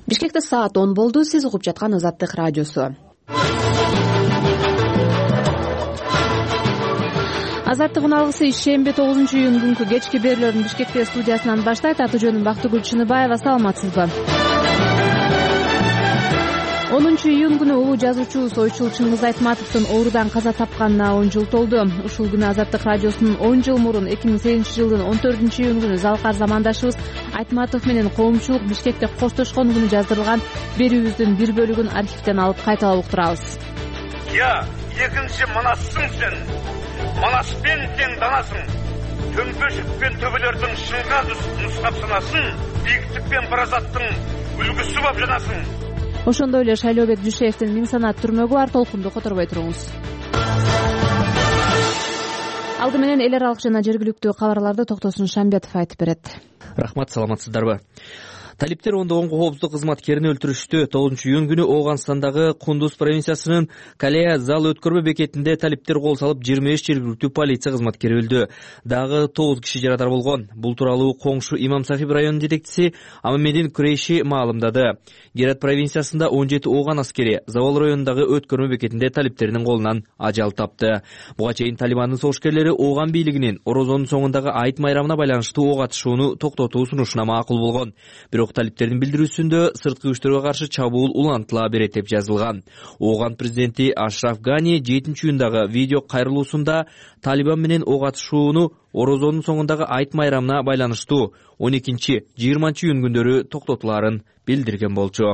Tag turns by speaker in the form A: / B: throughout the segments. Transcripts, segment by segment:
A: Бишкекте саат 10 болду. Сиз угуп жаткан Азаттык радиосу. Азаттыгын алгысы ишемби 9-июнь күнкү кечки берүүлөрүн Бишкекте студиясынан баштайт. Аты жөнүм Бактыгүл Чыныбаева. Саламатсызбы? 10-июнь күнү улуу жазуучу Сойчул Чыңгыз Айтматовдун оорудан каза тапканына 10 жыл толду. Ушул күнү Азаттык радиосунун 10 жыл мурун 2008-жылдын 14-июнь күнү Залкар замандашыбыз Айтматов менен коомчулук Бишкекте коштошкон күнү жаздырылган берүүбүздүн бир бөлүгүн архивден алып кайталап уктурабыз.
B: Я экинчи Манассың сен. Манаспен тең данасың. Төмпөшүк пен төбөлөрдүн шыңга нускап санасын, бийиктик баразаттын үлгүсү болуп жанасың.
A: Ошондой эле Шайлообек Дүйшеевдин Миң санат түрмөгү бар. Толкунду которбой туруңуз. Алды менен эл аралык жана жергиликтүү кабарларды Токтосун Шамбетов айтып берет.
C: Рахмат, саламатсыздарбы? Талиптер ондогон коопсуздук кызматкерин өлтүрүштү. 9-июнь күнү Ооганстандагы Кундуз провинциясынын Калея зал өткөрмө бекетинде талиптер кол салып 25 жергиликтүү полиция кызматкери өлдү. Дагы 9 киши жарадар болгон. Бул тууралуу коңшу Имам Сахиб районунун жетекчиси Амамедин Курейши маалымдады. Герат провинциясында 17 Ооган аскери Завол районундагы өткөрмө бекетинде талиптердин колунан ажал тапты. Буга чейин Талибандын согушкерлери Ооган бийлигинин Орозонун соңундагы айт майрамына байланыштуу ок атышууну токтотуу сунушуна макул болгон. Бирок талиптердин билдирүүсүндө сырткы күчтөргө каршы чабуул улантыла берет деп жазылган. Ооган президенти Ашраф Гани 7-июндагы видео кайрылуусунда Талибан менен ок атышууну Орозонун соңундагы айт майрамына байланыштуу 12-20 күндөрү токтотулаарын билдирген болчу.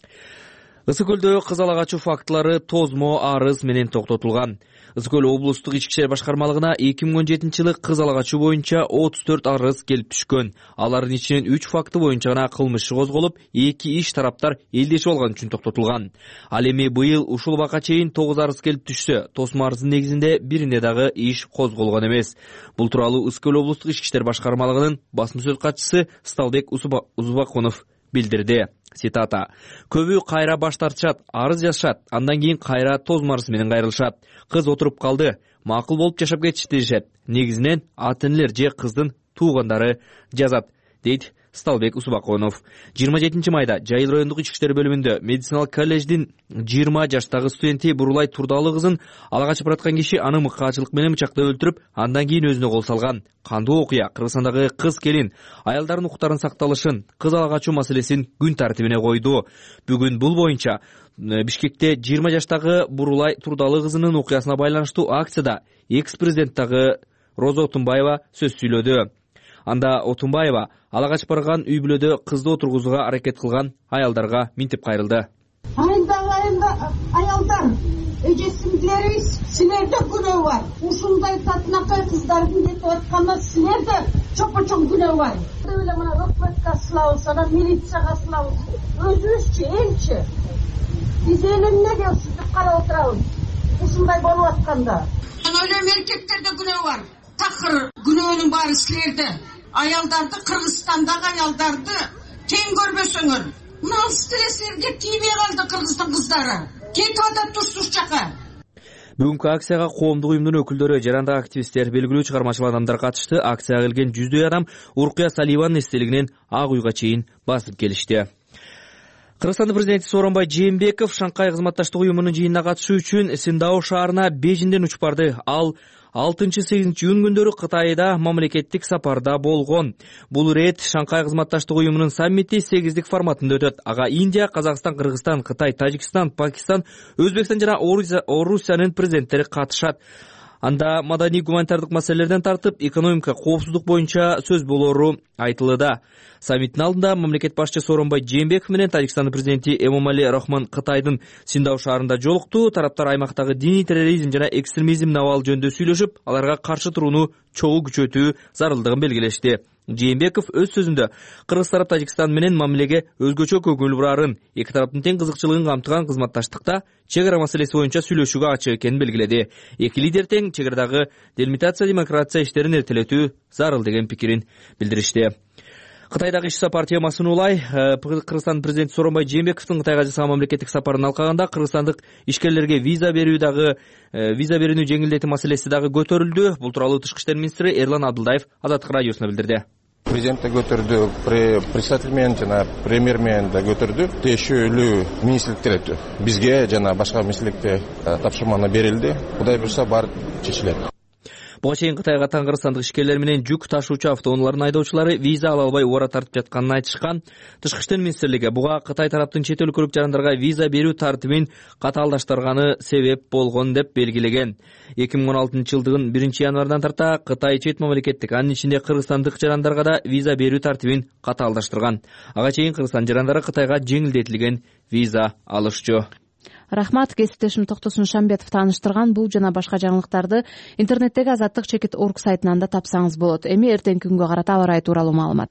C: Ысык көлдө кызыл ачуу фактылары тозмо, арыз менен токтотулган. Ысык көл облустук ички иштер башкармалыгына 2017-жылы кызыл ачуу боюнча 34 арыз келип түшкөн. Алардын ичинен 3 факты боюнча гана кылмыш иши козголуп, 2 иш тараптар элдешип алган үчүн токтотулган. Ал эми быйыл ушул убакка чейин 9 арыз келип түшсө, тосмо арыздын негизинде биринде дагы иш козголгон эмес. Бул тууралуу Ысык көл облустук ички иштер башкармалыгынын басма сөз катчысы Сталбек Узубакунов билдирди. Цитата: "Көбү кайра баш тартышат, арыз жазышат, андан кийин кайра тозмо арыз менен кайрылышат. Кыз отуруп калды, макул болуп жашап кетишти дешет. Негизинен ата-энелер же кыздын туугандары жазат", дейт Сталбек Узубакунов. 27 майда Жайыл райондук ички иштер бөлүмүндө медициналык колледждин 20 жаштагы студенти Бурулай Турдалы кызын ала качып бараткан киши аны мыкаачылык менен бычактап өлтүрүп, андан кийин өзүнө кол салган. Кандуу окуя Кыргызстандагы кыз келин, аялдардын укуктарынын сакталышын, кыз ала качуу маселесин күн тартибине койду. Бүгүн бул боюнча Бишкекте 20 жаштагы Бурулай Турдалы кызынын окуясына байланыштуу акцияда экс-президент дагы Роза Отунбаева сөз сүйлөдү. Анда Отунбаева ала качып барган үй бүлөдө кызды отургузууга аракет кылган аялдарга минтип кайрылды.
D: Айында аялдар, эжесиңдилерибиз, силерде күнөө бар. Ушундай татынакай кыздардын кетип атканына силерде чопо-чоң күнөө бар. Эле мына өкмөткө сылабыз, анан милицияга сылабыз. Өзүбүзчү, элчи. Биз эл эмнеге ушинтип карап отурабыз? Ушундай болуп атканда. Мен ойлойм, эркектерде күнөө бар. Такыр күнөөнүн баары силерде. Аялдарды, Кыргызстандагы аялдарды тең көрбөсөңөр. Мына алыс тилесерге тийбей калды Кыргыздын кыздары. Кетип атат туш-туш жака.
C: Бүгүнкү акцияга коомдук уюмдун өкүлдөрү, жарандык активисттер, белгилүү чыгармачыл адамдар катышты. Акцияга келген 100дөй адам Уркуя Саливанын эстелигинен Ак үйгө чейин басып келишти. Кыргызстандын президенти Сооронбай Жээнбеков Шанхай кызматташтык уюмунун жыйынына катышуу үчүн Синдао шаарына Бейжиңден учуп барды. Ал 6-8 күндөрү Кытайда мамлекеттик сапарда болгон. Бул рет Шанхай кызматташтык уюмунун саммити 8-дик форматында өтөт. Ага Индия, Казакстан, Кыргызстан, Кытай, Тажикстан, Пакистан, Өзбекстан жана Орусиянын президенттери катышат. Анда маданий гуманитардык маселелерден тартып, экономика, коопсуздук боюнча сөз болору айтылды. Саммиттин алдында мамлекет башчысы Сооронбай Жээнбеков менен Тажикстандын президенти Эмомали Рахмон Кытайдын Синдао шаарында жолукту. Тараптар аймактагы диний терроризм жана экстремизмдин абалы жөнүндө сүйлөшүп, аларга каршы турууну чогуу күчөтүү зарылдыгын белгилешти. Жээнбеков өз сөзүндө Кыргыз тарап Тажикстан менен мамилеге өзгөчө көңүл бурарын, эки тараптын тең кызыкчылыгын камтыган кызматташтыкта чек ара маселеси боюнча сүйлөшүүгө ачык экенин белгиледи. Эки лидер тең чек арадагы делимитация, демократия иштерин эртелетүү зарыл деген пикирин билдиришти. Кытайдагы иш сапар темасын улай, Кыргызстан президенти Сооронбай Жээнбековдун Кытайга жасаган мамлекеттик сапарын алкаганда кыргызстандык ишкерлерге виза берүүнү жеңилдетүү маселеси дагы көтөрүлдү. Бул тууралуу Тышкы иштер министри Эрлан Абдылдаев Азаттык радиосуна билдирди.
E: Президент да көтөрдү, председатель менен жана премьер менен да көтөрдү. Тиешелүү министрликтер бизге жана башка министрликке тапшырманы берилди. Кудай буйрса баары чечилет.
C: Буга чейин Кытайга Кыргызстандык ишкерлер менен жүк ташуучу автоунаалардын айдоочулары виза ала албай убара тартып жатканын айтышкан. Тышкы иштер министрлиги буга Кытай тараптын чет өлкөлүк жарандарга виза берүү тартибин катаалдаштырганы себеп болгон деп белгилеген. 2016 жылдын 1-январдан тарта Кытай чет мамлекеттик, анын ичинде кыргызстандык жарандарга да виза берүү тартибин катаалдаштырган. Ага чейин Кыргызстан жарандары Кытайга жеңилдетилген виза алышчу.
A: Рахмат, кесиптешим Токтосун Шамбетов тааныштырган бул жана башка жаңылыктарды интернеттеги Азаттык.org сайтынан да тапсаңыз болот. Эми эртеңки күнгө карата аба ырайы тууралуу маалымат.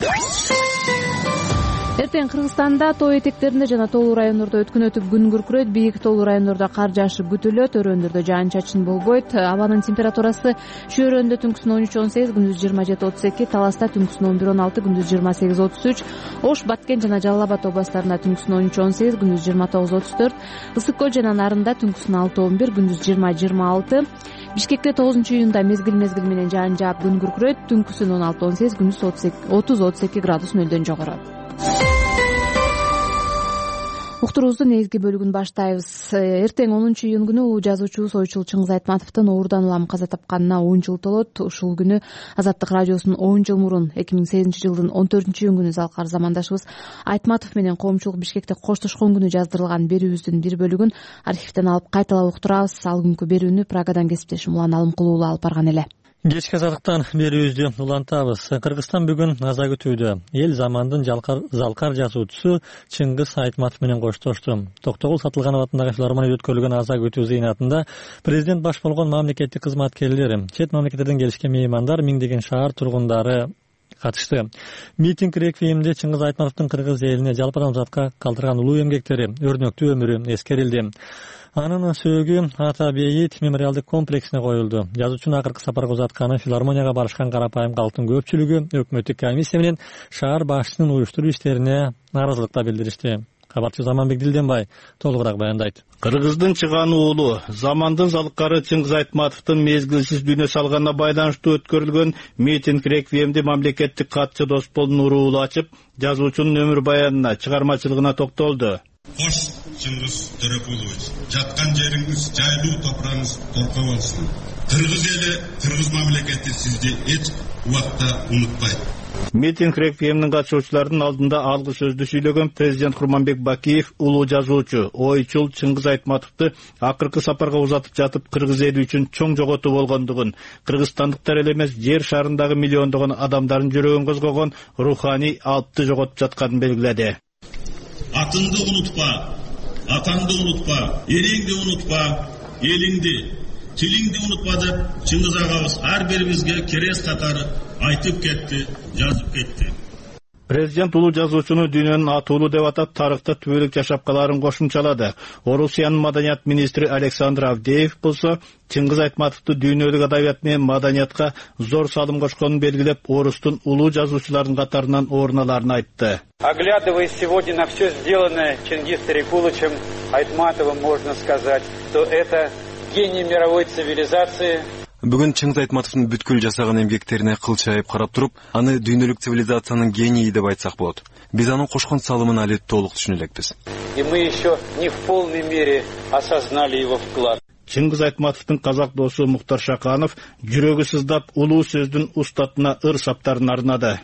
A: Эртең Кыргызстанда тоо этектеринде жана тоолуу райондордо өткүн өтүп күн күркүрөйт. Бийик тоолуу райондордо кар жаашып күтүлөт. Өрөөндөрдө жаан-чачын болбойт. Абанын температурасы Шөөрөндө түнкүсүн 13-18, күндүз 27-32, Таласта түнкүсүн 11-16, күндүз 28-33, Ош, Баткен жана Жалал Абад областарында түнкүсүн 13-18, күндүз 29-34, Ысык көл жана Нарында түнкүсүн 6-11, күндүз 20-26, Бишкекте 9-июнда мезгил менен жаан жаап күн күркүрөйт. Түнкүсүн 16-18, күндүз 30-32 градус нөлдөн жогору. Уктуруубуздун негизги бөлүгүн баштайбыз. Эртең 10-июнь күнү улуу жазуучу Сойчул Чыңгыз Айтматовдун оорудан улам каза тапканына 10 жыл толот. Ушул күнү Азаттык радиосунун 10 жыл мурун 2008 жылдын 14-июнь күнү залкар замандашыбыз Айтматов менен коомчулук Бишкекте коштошкон күнү жаздырылган берүүбүздүн бир бөлүгүн архивден алып кайталап уктурабыз. Ал күнкү берүүнү Прагадан кесиптешим Улан Алымкулуу алып барган эле.
F: Кечки азаттыктан берүүбүздү улантабыз. Кыргызстан бүгүн аза күтүүдө. Эл замандын залкар жазуучусу Чыңгыз Айтматов менен коштошту. Токтогул Сатылганов атындагы филармонияда өткөрүлгөн аза күтүү зыйнатында президент баш болгон мамлекеттик кызматкерлер, чет мамлекеттерден келишкен меймандар, миңдеген шаар тургундары катышты. Митинг реквиемде Чыңгыз Айтматовдун кыргыз элине жалпы адамзатка калтырган улуу эмгектери, өрнөктүү өмүрү эскерилди. Анын сөөгү Ата Бейит мемориалдык комплексине коюлду. Жазуучунун акыркы сапарга узатканы филармонияга барышкан карапайым калктын көпчүлүгү өкмөттүк комиссия менен шаар башчысынын уюштуруу иштерине нааразылыкта билдиришти. Кабарчы Заманбек Дилденбай толугураак баяндайт.
G: Кыргыздын чыган уулу, замандын залкары Чыңгыз Айтматовдун мезгилсиз дүйнө салганына байланыштуу өткөрүлгөн митинг реквиемди мамлекеттик катчы Доспол Нуруулу ачып, жазуучунун өмүр баянына, чыгармачылыгына токтолду.
H: Кош Чыңгыз Төрөкулович, жаткан жериңиз жайлуу, топурагыңыз торкоо болсун. Кыргыз эли, кыргыз мамлекети сизди эч убакта унутпайт.
G: Митинг реквиемдин катышуучулардын алдында алгы сөздү сүйлөгөн президент Курманбек Бакиев улуу жазуучу, ойчул Чыңгыз Айтматовду акыркы сапарга узатып жатып кыргыз эли үчүн чоң жоготуу болгондугун, кыргызстандыктар эле эмес, жер шарындагы миллиондогон адамдардын жүрөгүн козгогон руханий алпты жоготуп жатканын белгиледи.
H: Атыңды унутпа, атаңды унутпа, элиңди унутпа, элиңди, тилиңди унутпа деп Чыңгыз агабыз ар бирибизге керес катары айтып кетти, жазып кетти.
G: Президент улуу жазуучуну дүйнөнүн атуулу деп атап, тарыхта түбөлүк жашап каларын кошумчалады. Орусиянын маданият министри Александр Авдеев болсо, Чыңгыз Айтматовду дүйнөлүк адабият менен маданиятка зор салым кошконун белгилеп, Орустун улуу жазуучулардын катарынан орун аларын айтты.
I: Оглядываясь сегодня на все сделанное Чингиз Тарикуловичем Айтматовым, можно сказать, что это гений мировой цивилизации.
J: Бүгүн Чыңгыз Айтматовдун бүткүл жасаган эмгектерине кылчайып карап туруп, аны дүйнөлүк цивилизациянын генийи деп айтсак болот. Биз анын кошкон салымын али толук түшүнө элекпиз.
I: И мы еще не в полной мере осознали его вклад.
G: Чыңгыз Айтматовдун казак досу Муктар Шаканов жүрөгү сыздап улуу сөздүн устатына ыр саптарын арнады.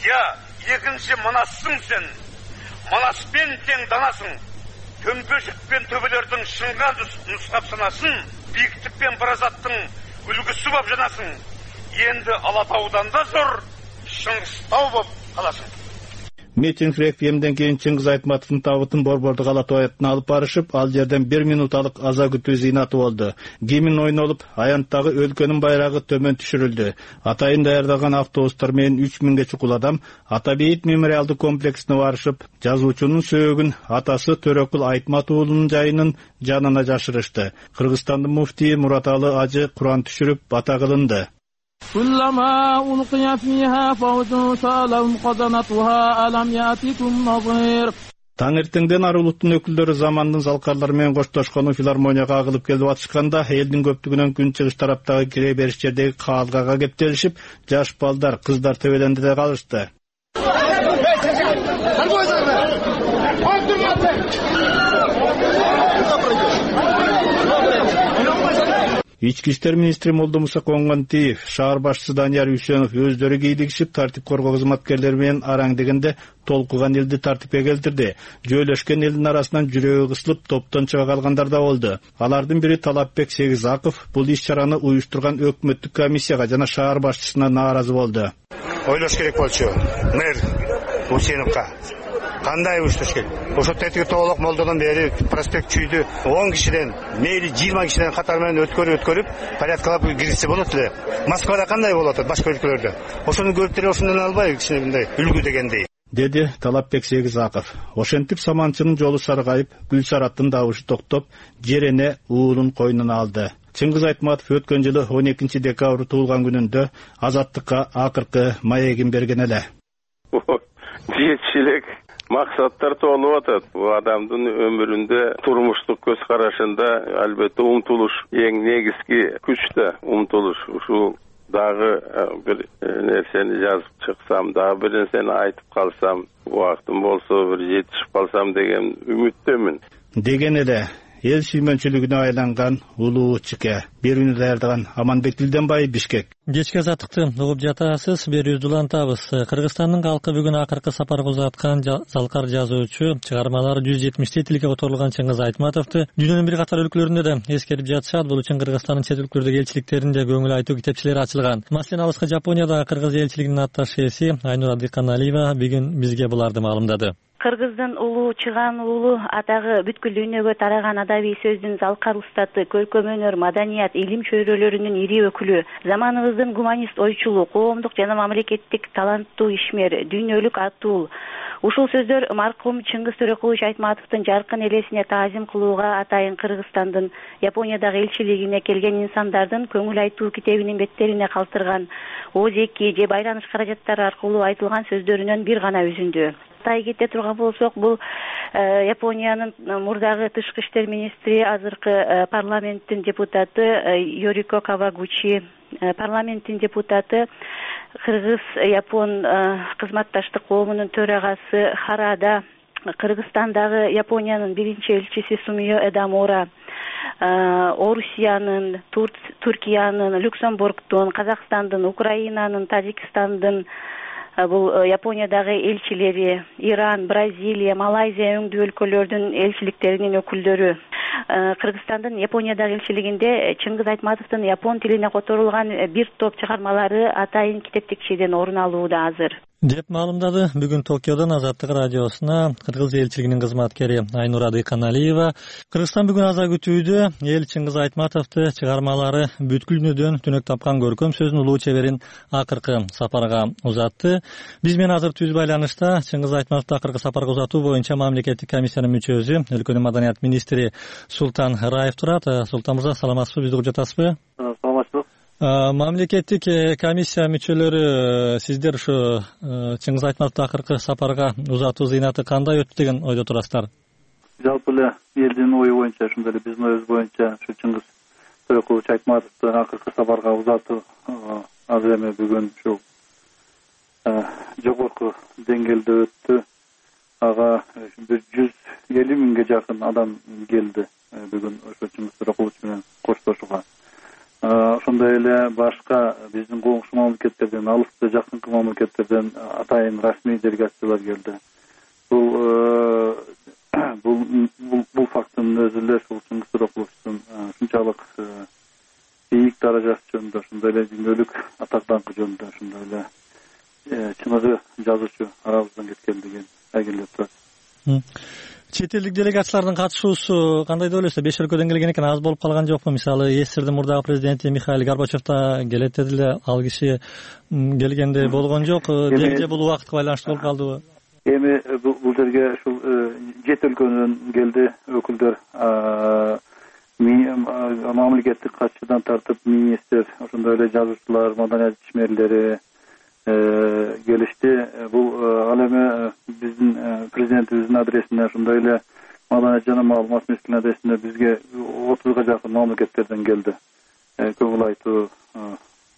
B: Екінші манасың сен, манаспен тең данасың, төмпешікпен төбелердің шыңған нұсқап санасын, биіктікпен парасаттың үлгісі боп жанасың, енді Алатаудан да зор, Шыңғыстау боп қаласың.
G: Митинг реквиемден кейін Чыңгыз Айтматовдун табытын Борбордук Ала Тоо аянтына алып барышып, ал жерден 1 минуталык аза күтүү зыйнаты болду. Гимн ойнолуп, аянттагы өлкөнүн байрагы төмөн түшүрүлдү. Атайын даярдаган автобустар менен 3000ге чукул адам Ата Бейит мемориалдык комплексине барышып, жазуучунун сөөгүн атасы Төрөкул Айтматов уулунун жайынын жанына жашырышты. Кыргызстандын муфтии Мураталы Ажы Куран түшүрүп бата кылынды.
K: كلما ألقي فيها فوج سألهم خزنتها ألم يأتكم نظير.
G: Таңертеңден ар улуттун өкүлдөрү замандын залкарлары менен коштошкону филармонияга агылып келип атышканда, элдин көптүгүнөн күнчыгыш тараптагы кире бериш жердеги каалгага кептелишип, жаш балдар, кыздар тебелендире калышты. Ички иштер министри Молдомуса Конгантиев, шаар башчысы Данияр Үсөнов өздөрү кийдигишип тартип коргоо кызматкерлери менен араң дегенде толкуган элди тартипке келтирди. Жөөлөшкөн элдин арасынан жүрөгү кысылып топтон чыга калгандар да болду. Алардын бири Талапбек Сегизаков бул иш-чараны уюштурган өкмөттүк комиссияга жана шаар башчысына нааразы болду.
L: Ойлош керек болчу. Мэр Усеновго кандай уюштуруш керек? Ошо тетиги толук Молдодон бери проспект чүйдү 10 кишиден, мейли 20 кишиден катар менен өткөрүп порядкалап кирсе болот эле. Москвада кандай болот, башка өлкөлөрдө? Ошону көрүп эле ошондон албайбы кичине мындай үлгү дегендей.
G: Деди Талапбек Сегизаков. Ошентип Саманчынын жолу саргайып, Гүлсараттын дабышы токтоп, жерене уулун койнуна алды. Чыңгыз Айтматов өткөн жылы 12 декабрь туулган күнүндө Азаттыкка акыркы маегин берген эле.
M: Жетчилик максаттар толуп атат. Бул адамдын өмүрүндө, турмуштук көз карашында албетте умтулуш эң негизги күч да, умтулуш. Ушул дагы бир нерсени жазып чыксам, дагы бир нерсени айтып калсам, убактым болсо бир жетишип калсам деген үмүттөмүн.
G: Деген эле эл сүймөнчүлүгүнө айланган улуу чике. Берүүнү даярдаган Аманбек Дилденбай, Бишкек.
F: Кечки азаттыкты угуп жатасыз, берүүбүздү улантабыз. Кыргызстандын калкы бүгүн акыркы сапарга узаткан залкар жазуучу, чыгармалары 170 тилге которулган Чыңгыз Айтматовду дүйнөнүн бир катар өлкөлөрүндө да эскерип жатышат. Бул үчүн Кыргызстандын чет өлкөлөрдөгү элчиликтеринде көңүл айтуу китепчелери ачылган. Маселен, алыскы Жапониядагы кыргыз элчилигинин атташеси Айнура Дыйканалиева бүгүн бизге буларды маалымдады.
N: Кыргыздын улуу чыган уулу атагы бүткүл дүйнөгө тараган адабий сөздүн залкар устаты, көркөм өнөр, маданият, илим чөйрөлөрүнүн ири өкүлү, заманыбыздын гуманист ойчулу, коомдук жана мамлекеттик таланттуу ишмер, дүйнөлүк атул. Ушул сөздөр маркум Чыңгыз Төрөкулович Айтматовдун жаркын элесине таазим кылууга атайын Кыргызстандын Япониядагы элчилигине келген инсандардын көңүл айтуу китебинин беттерине калтырган оозеки же байланыш каражаттары аркылуу айтылган сөздөрүнөн бир гана үзүндү. Тай кете турган болсок, бул Япониянын мурдагы тышкы иштер министри, азыркы парламенттин депутаты Йорико Кавагучи, парламенттин депутаты, Кыргыз-Япон кызматташтык коомунун төрагасы Харада, Кыргызстандагы Япониянын биринчи элчиси Сумио Эдамура, Орусиянын, Түркиянын, Люксембургдун, Казакстандын, Украинанын, Тажикстандын, бул Япониядагы элчилери, Иран, Бразилия, Малайзия өңдүү өлкөлөрдүн элчиликтеринин өкүлдөрү. Кыргызстандын Япониядагы элчилигинде Чыңгыз Айтматовдун япон тилине которулган бир топ чыгармалары атайын китептик чейден орун алууда азыр.
F: Деп маалымдады бүгүн Токиодон Азаттык радиосуна Кыргыз элчилигинин кызматкери Айнура Дыйканалиева. Кыргызстан бүгүн аза күтүүдө эл Чыңгыз Айтматовду чыгармалары бүткүл дүйнөдөн түнөк тапкан көркөм сөздүн улуу чеберин акыркы сапарга узатты. Биз менен азыр түз байланышта Чыңгыз Айтматовду акыркы сапарга узатуу боюнча мамлекеттик комиссиянын мүчөсү, өлкөнүн маданият министри Султан Раев турат. Султан мырза, саламатсызбы, бизди угуп жатасызбы?
O: Саламатсызбы.
F: Мамлекеттик комиссия мүчөлөрү сиздер ушу Чыңгыз Айтматовду акыркы сапарга узатуу зыйнаты кандай өттү деген ойдо турасыздар?
O: Жалпы эле элдин ою боюнча, ошондой эле биздин оюбуз боюнча ушу Чыңгыз Төрөкулович Айтматовду акыркы сапарга узатуу азыр эми бүгүн ушу жогорку деңгээлде өттү. Ага 150 миңге жакын адам келди бүгүн ошо Чыңгыз Төрөкулович менен коштошууга. Ошондой эле башка биздин коңшу мамлекеттерден, алыскы жакынкы мамлекеттерден атайын расмий делегациялар келди. Бул фактын өзү эле ушул Чыңгыз Төрөкуловичтун ушунчалык бийик даражасы жөнүндө, ошондой эле дүйнөлүк атак даңкы жөнүндө, ошондой эле чыныгы жазуучу арабыздан кеткен деген айгилеп турат.
F: Чет элдик делегациялардын катышуусу кандай деп ойлойсуз? 5 өлкөдөн келген экен, аз болуп калган жокпу? Мисалы, СССРдин мурдагы президенти Михаил Горбачев да келет дедиле, ал киши келгенде болгон жок. Деги бул убакытка байланыштуу болуп калдыбы?
O: Эми бул жерге ушул 7 өлкөнүн келди өкүлдөр, мамлекеттик катчыдан тартып министр, ошондой эле жазуучулар, маданият ишмерлери келишти. Бул ал эми биздин президентибиздин адресине, ошондой эле маданият жана маалымат министринин адресине бизге 30га жакын мамлекеттерден келди. Көңүл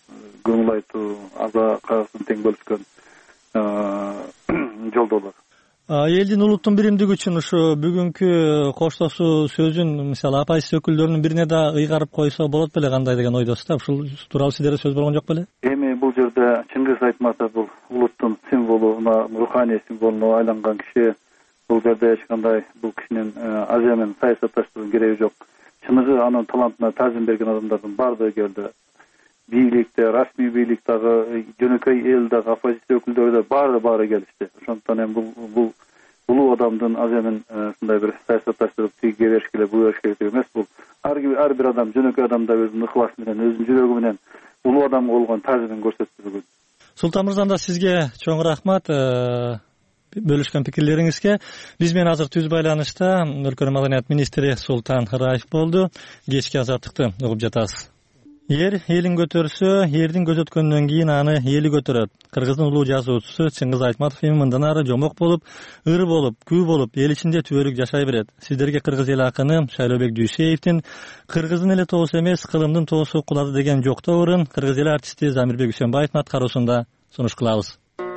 O: айтуу аза кайгысын тең бөлүшкөн жолдолор.
F: Элдин улуттун биримдиги үчүн ушу бүгүнкү коштошуу сөзүн мисалы оппозиция өкүлдөрүнүн бирине да ыйгарып койсо болот беле, кандай деген ойдосуз да? Ушул тууралуу сиздерде сөз болгон жок беле?
O: Эми бул жерде Чыңгыз Айтматов бул улуттун символуна, руханий символуна айланган киши. Бул жерде эч кандай бул кишинин азия менен саясатташтырууга кереги жок. Чыныгы анын талантына таазим берген адамдардын баардыгы келди. Бийликте, расмий бийликтагы, жөнөкөй эл дагы, оппозиция өкүлдөрү да баары келишти. Ошондуктан эми бул улуу адамдын азия менен ушундай бир саясатташтырып тиге бериш керек, бу бериш керек эмес. Бул ар бир адам, жөнөкөй адам да өзүнүн ыхласы менен, өзүнүн жүрөгү менен улуу адамга болгон таазимин көрсөттү бүгүн.
F: Султан мырза, да сизге чоң рахмат бөлүшкөн пикирлериңизге. Биз менен азыр түз байланышта өлкөнүн маданият министри Султан Раев болду. Кечки азаттыкты угуп жатасыз. Эр элин көтөрсө, эрдин көзөткөндөн кийин аны эли көтөрөт. Кыргыздын улуу жазуучусу Чыңгыз Айтматов эми мындан ары жомок болуп, ыр болуп, күү болуп, эл ичинде түбөлүк жашай берет. Сиздерге кыргыз эл акыны Шайлообек Дүйшеевдин «Кыргыздын эле тоосу эмес, кылымдын тоосу кулады» деген жоктоорун кыргыз эл артисти Замирбек Үсөнбаевдин аткаруусунда сунуш кылабыз.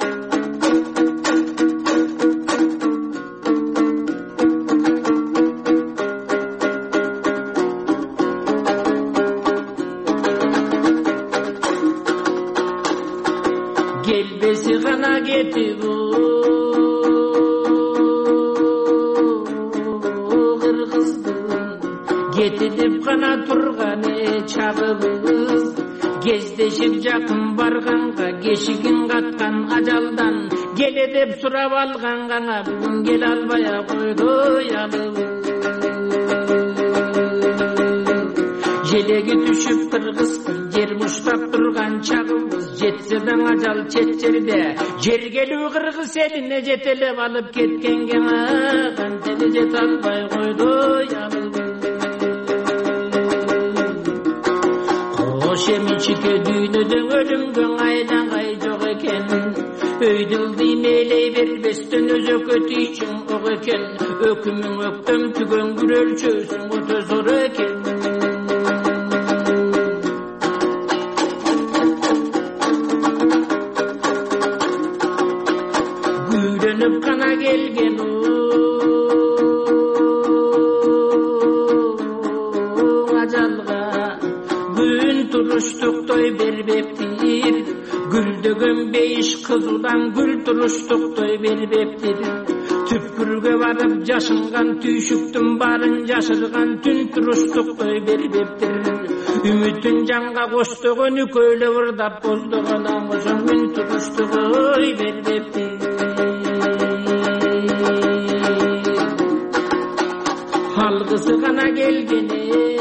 K: Кетип гана турганы чагыбыз, кездешип жакын барганга кешигин каткан ажалдан, келе деп сурап алганга бүгүн келе албай койду ялыбыз. Желеги түшүп кыргызбыз, жер буштап турган чагыбыз, жетсе да ажал чет жерде, жергелүү кыргыз элине жетелеп алып кеткенге кантеле жете албай койду ялыбыз. Шемичике дүйнөдөн өлүмгөн айдаңай жок экен, өйдүлдү мээлей бербестен өзөкө тийчиң ок экен, өкүмүң өктөм түгөн күрөлчөсүң өтө зор экен. Күйрөнүп гана келген ажалга туруштуктой бербептир, гүлдөгөн бейиш кызудан гүл туруштуктой бербептир. Түпкүргө барып жашынган түйшүктүн барын жашырган түн туруштуктой бербептир. Үмүтүн жанга коштогон үкөйлө ырдап боздогон аңгышын күн туруштуктой бербептир. Алгысы гана келгени.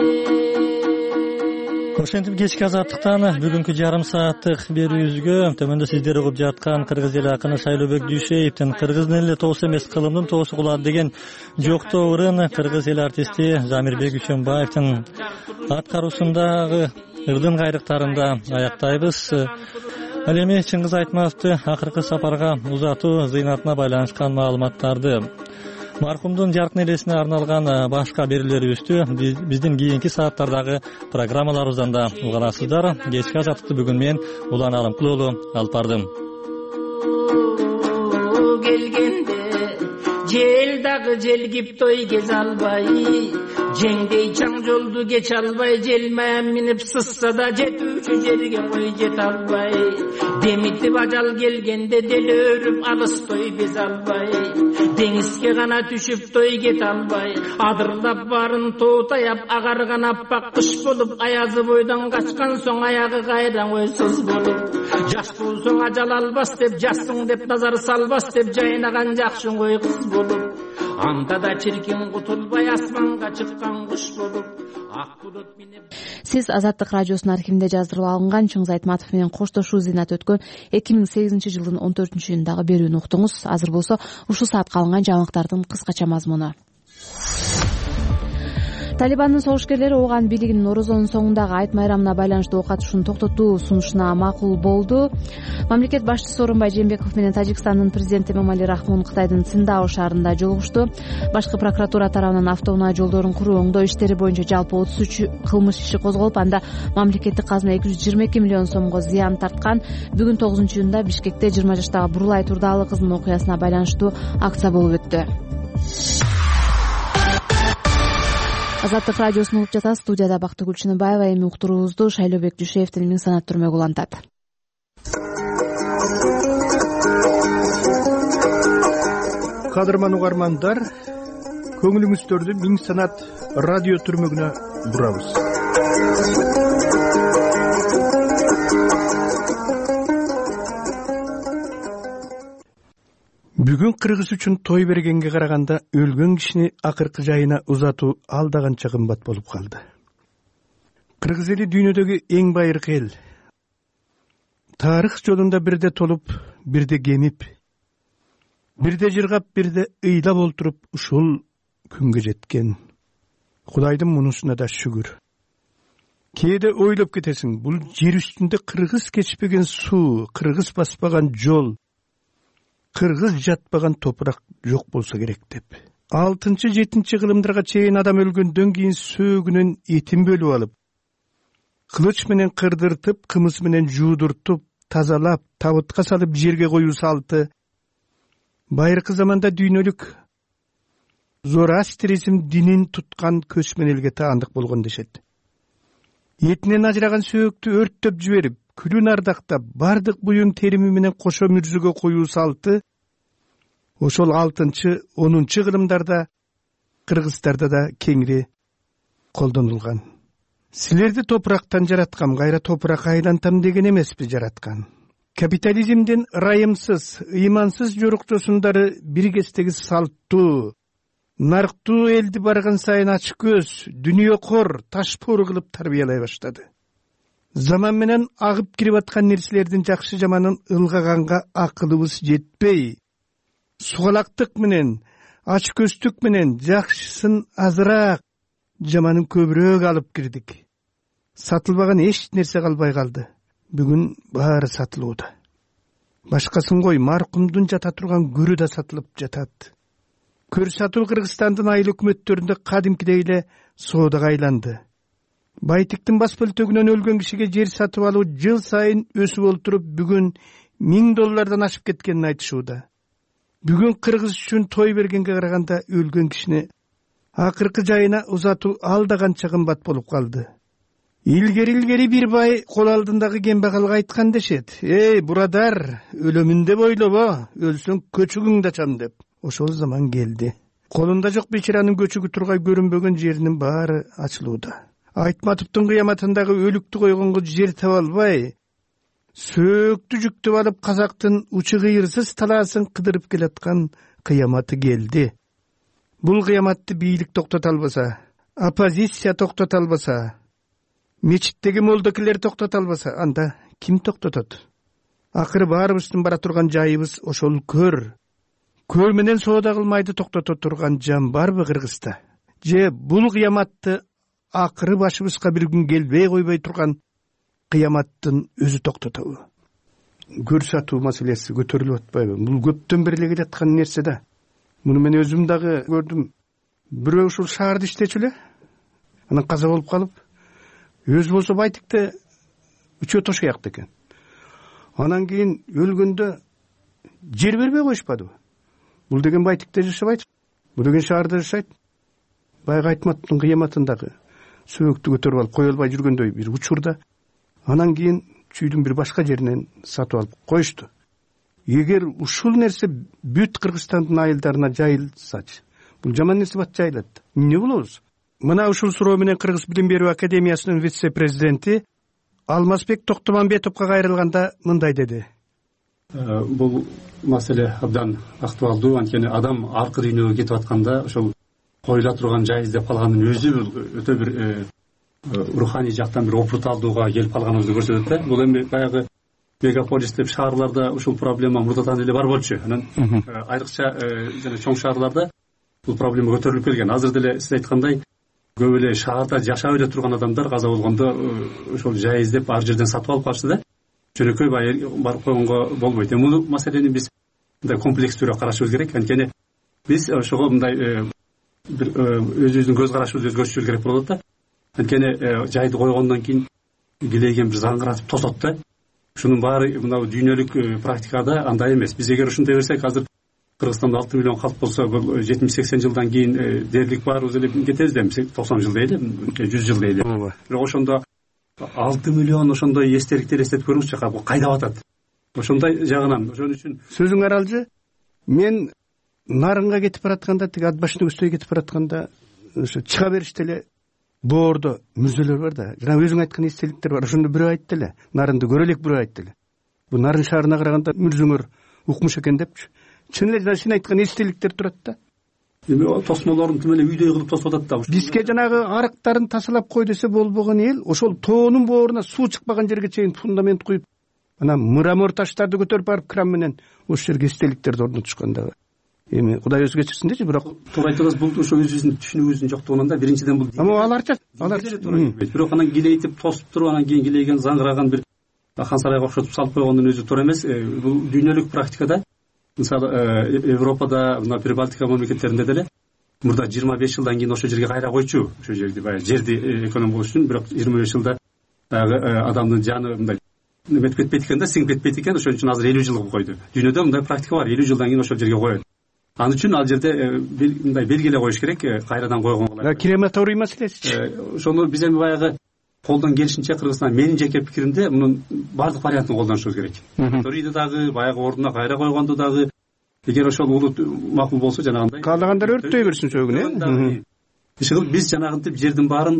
F: Ошентип кечки азаттыктан бүгүнкү жарым сааттык берүүбүзгө төмөндө сиздер угуп жаткан кыргыз эл акыны Шайлообек Дүйшеевдин «Кыргыздын эле тоосу эмес, кылымдын тоосу кулады» деген жоктоорун кыргыз эл артисти Замирбек Үсөнбаевдин аткаруусундагы ырдын кайрыктарында аяктайбыз. Ал эми Чыңгыз Айтматовду акыркы сапарга узатуу зыйнатына байланышкан маалыматтарды, мархумдун жаркын элесине арналган башка берүүлөрүбүздү биздин кийинки сааттардагы программаларыбыздан да уга аласыздар. Кечки азаттыкты бүгүн мен Улан Алымкулуулу алып бардым.
K: Келгенде жел дагы желгип той кез албай, жеңдей чаң жолду кеч албай, желмаян минип сысса да жетүүчү жерге кой жете албай, демитип ажал келгенде деле өрүп алыс той без албай, деңизге гана түшүп той кете албай, адырлап барын тоо таяп агарган аппак кыш болуп, аязы бойдон качкан соң аягы кайраң ойсуз болуп, жаш болсоң ажал албас деп, жассың деп назар салбас деп жайнаган жакшы ой кыз болуп, анда да чиркин кутулбай асманга чыккан куш болуп, ак булут минип.
A: Сиз Азаттык радиосунун архивинде жаздырып алынган Чыңгыз Айтматов менен коштошуу зыйнат өткөн 2008 жылдын 14-июндагы берүүнү уктуңуз. Азыр болсо ушул саатка алынган жаңылыктардын кыскача мазмуну. Талибандын согушкерлери ооған бийлигинин Орозонун соңундагы айт майрамына байланыштуу ок атышууну токтотуу сунушуна макул болду. Мамлекет башчысы Сооронбай Жээнбеков менен Тажикстандын президенти Эмомали Рахмон Кытайдын Циндао шаарында жолугушту. Башкы прокуратура тарабынан автоунаа жолдорун куруу оңдоо иштери боюнча жалпы 33 кылмыш иши козголуп, анда мамлекеттик казына 222 миллион сомго зыян тарткан. Бүгүн 9-июнда Бишкекте 20 жаштагы Бурулай Турдаалы кыздын окуясына байланыштуу акция болуп өттү. Азаттык радиосун угуп жатасыз. Студияда Бактыгүл Чыныбаева. Эми уктуруубузду Шайлообек Дүйшеевдин Миң санат түрмөгү улантат.
G: Кадырман угармандар, көңүлүңүздөрдү Миң санат радио түрмөгүнө бурабыз. Бүгүн кыргыз үчүн той бергенге караганда өлгөн кишини акыркы жайына узатуу алда канча кымбат болуп калды. Кыргыз эли дүйнөдөгү эң байыркы эл. Тарых жолунда бирде толуп, бирде кемип, бирде жыргап, бирде ыйлап олтуруп ушул күнгө жеткен. Кудайдын мунусуна да шүгүр. Кээде ойлоп кетесиң, бул жер үстүндө кыргыз кечпеген суу, кыргыз баспаган жол, кыргыз жатпаган топурак жок болсо керек деп. 6-7 кылымдарга чейин адам өлгөндөн кийин сөөгүнөн этин бөлүп алып, кылыч менен кырдыртып, кымыз менен жуудуртуп, тазалап, табытка салып жерге коюу салты байыркы заманда дүйнөлүк зороастризм динин туткан көчмөн элге таандык болгон дешет. Этинен ажыраган сөөктү өрттөп жиберип, күлүн ардактап, бардык буюң терими менен кошо мүрзөгө коюу салты ошол 6-10 кылымдарда кыргыздарда да кеңири колдонулган. Силерди топурактан жараткам, кайра топурак айлантам деген эмеспи жараткан. Капитализмдин ырайымсыз, ыймансыз жорукчосундары бир кездеги салттуу, нарктуу элди барган сайын ачык көз, дүнүйөкор, ташпоор кылып тарбиялай баштады. Заман менен агып кирип аткан нерселердин жакшы жаманын ылгаганга акылыбыз жетпей, сугалактык менен, ачкөздүк менен жакшысын азыраак, жаманын көбүрөөк алып кирдик. Сатылбаган эч нерсе калбай калды. Бүгүн баары сатылууда. Башкасын кой, маркумдун жата турган көрү да сатылып жатат. Көр сатуу Кыргызстандын айыл өкмөттөрүндө кадимкидей эле соодага айланды. Байтиктин бас бөлтөгүнөн өлгөн кишиге жер сатып алуу жыл сайын өсүп олтуруп, бүгүн $1000 ашып кеткенин айтышууда. Бүгүн кыргыз үчүн той бергенге караганда өлгөн кишини акыркы жайына узатуу алда канча кымбат болуп калды. Илгери бир бай кол алдындагы кембагалга айткан дешет. Эй, бурадар, өлөмүн деп ойлобо, өлсөң көчүгүң да чам деп. Ошол заман келди. Колунда жок бечаранын көчүгү тургай көрүнбөгөн жеринин баары ачылууда. Айтматовдун кыяматындагы өлүктү койгонго жер таба албай, сөөктү жүктөп алып казактын учу кыйырсыз талаасын кыдырып келаткан кыяматы келди. Бул кыяматты бийлик токтото албаса, оппозиция токтото албаса, мечиттеги молдокилер токтото албаса, анда ким токтотот? Акыры баарыбыздын бара турган жайыбыз ошол көр. Көр менен соода кылмайды токтото турган жан барбы Кыргызда? Же бул кыяматты акыры башыбызга бир күн келбей койбой турган кыяматтын өзү токтотобу? Көр сатуу маселеси көтөрүлүп атпайбы? Бул көптөн бери эле келаткан нерсе да. Муну мен өзүм дагы көрдүм. Бирөө ушул шаарда иштечү эле. Анан каза болуп калып, өзү болсо Байтикте үчөө тошуякты экен. Анан кийин өлгөндө жер бербей коюшпадыбы? Бул деген Байтикте жашабайт. Бул деген шаарда жашайт. Байга Айтматовдун кыяматындагы сөөктү көтөрүп алып кое албай жүргөндөй бир учурда анан кийин чүйдүн бир башка жеринен сатып алып коюшту. Эгер ушул нерсе бүт Кыргызстандын айылдарына жайылсачы, бул жаман нерсе бат жайылат. Эмне болобуз? Мына ушул суроо менен Кыргыз билим берүү академиясынын вице-президенти Алмазбек Токтомамбетовго кайрылганда мындай деди.
P: Бул маселе абдан актуалдуу, анткени адам аркы дүйнөгө кетип атканда ошол коюла турган жай издеп калганын өзү өтө бир руханий жактан бир опурталдууга келип калганыбызды көрсөтөт да. Бул эми баягы мегаполис деп шаарларда ушул проблема мурдатан эле бар болчу. Анан айрыкча жана чоң шаарларда бул проблема көтөрүлүп келген. Азыр деле сиз айткандай көп эле шаарда жашап эле турган адамдар каза болгондо ошол жайыз деп ар жерден сатып алып калышты да жөнөкөй барып койгонго болбойт. Муну маселени биз мындай комплекстүүрөөк карашыбыз керек. Анткени биз ошого мындай бир өзүбүздүн көз карашыбызды өзгөртүшүбүз керек болот да. Анткени жайды койгондон кийин килейген бир заңгыратып тосот да. Ушунун баары мына дүйнөлүк практикада андай эмес. Биз эгер ушундай берсек, азыр Кыргызстанда 6 миллион калк болсо, бул 70-80 жылдан кийин дээрлик баарыбыз эле кетебиз да, 90 жыл дейли, 100 жыл дейли. Бирок ошондо 6 миллион ошондой эстеликти элестетип көрүңүзчү, бул кайда батат? Ошондой жагынан, ошон үчүн
Q: сөзүң аралжы. Мен Нарынга кетип баратканда, тиги ат башына өстөй кетип баратканда, ошо чыга бериште эле боордо мүзөлөр бар да. Жана өзүң айткан эстеликтер бар. Ошондо бирөө айтты эле, Нарынды көрө элек бирөө айтты эле. Бул Нарын шаарына караганда мүрзөңөр укмуш экен депчи. Чын эле сен айткан эстеликтер турат да.
P: Эми тосмолорун тим эле үйдөй кылып тосуп атат да.
Q: Бизге жанагы арыктарын тасалап кой десе болбогон эл, ошол тоонун бооруна суу чыкпаган жерге чейин фундамент куюп, анан мрамор таштарды көтөрүп барып кран менен ошол жерге эстеликтерди орнотушкан дагы. Эми Кудай өзү кечирсиндечи, бирок
P: туура айтасыз, бул ошо өзүбүздүн түшүнүгүбүздүн жоктугунан да биринчиден бул.
Q: Аларча
P: бирок анан килейтип тосуп туруп, анан кийин килейген заңгыраган бир хан сарайга окшотуп салып койгондун өзү туура эмес. Бул дүйнөлүк практикада, мисалы Европада, мына Прибалтика мамлекеттеринде деле мурда 25 жылдан кийин ошол жерге кайра койчу, ошол жерди баягы жерди эконом болуш үчүн, бирок 25 жылда адамдын жаны мындай неметип кетпейт экен да, сиңип кетпейт экен. Ошон үчүн азыр 50 жыл кылып койду. Дүйнөдө мындай практика бар, 50 жылдан кийин ошол жерге коет. Ал үчүн ал жерде мындай белгиле коюш керек, кайрадан койгонго.
Q: Крематорий маселеси.
P: Ошону биз эми баягы колдон келишинче Кыргызстан, менин жеке пикиримде, мунун баардык вариантын колдонушубуз керек. Торийди дагы, баягы ордуна кайра койгонду дагы, эгер ошол улут макул болсо, жанагындай
Q: каалагандар өрттөй берсин сөгүн,
P: биз жанагынтип жердин баарын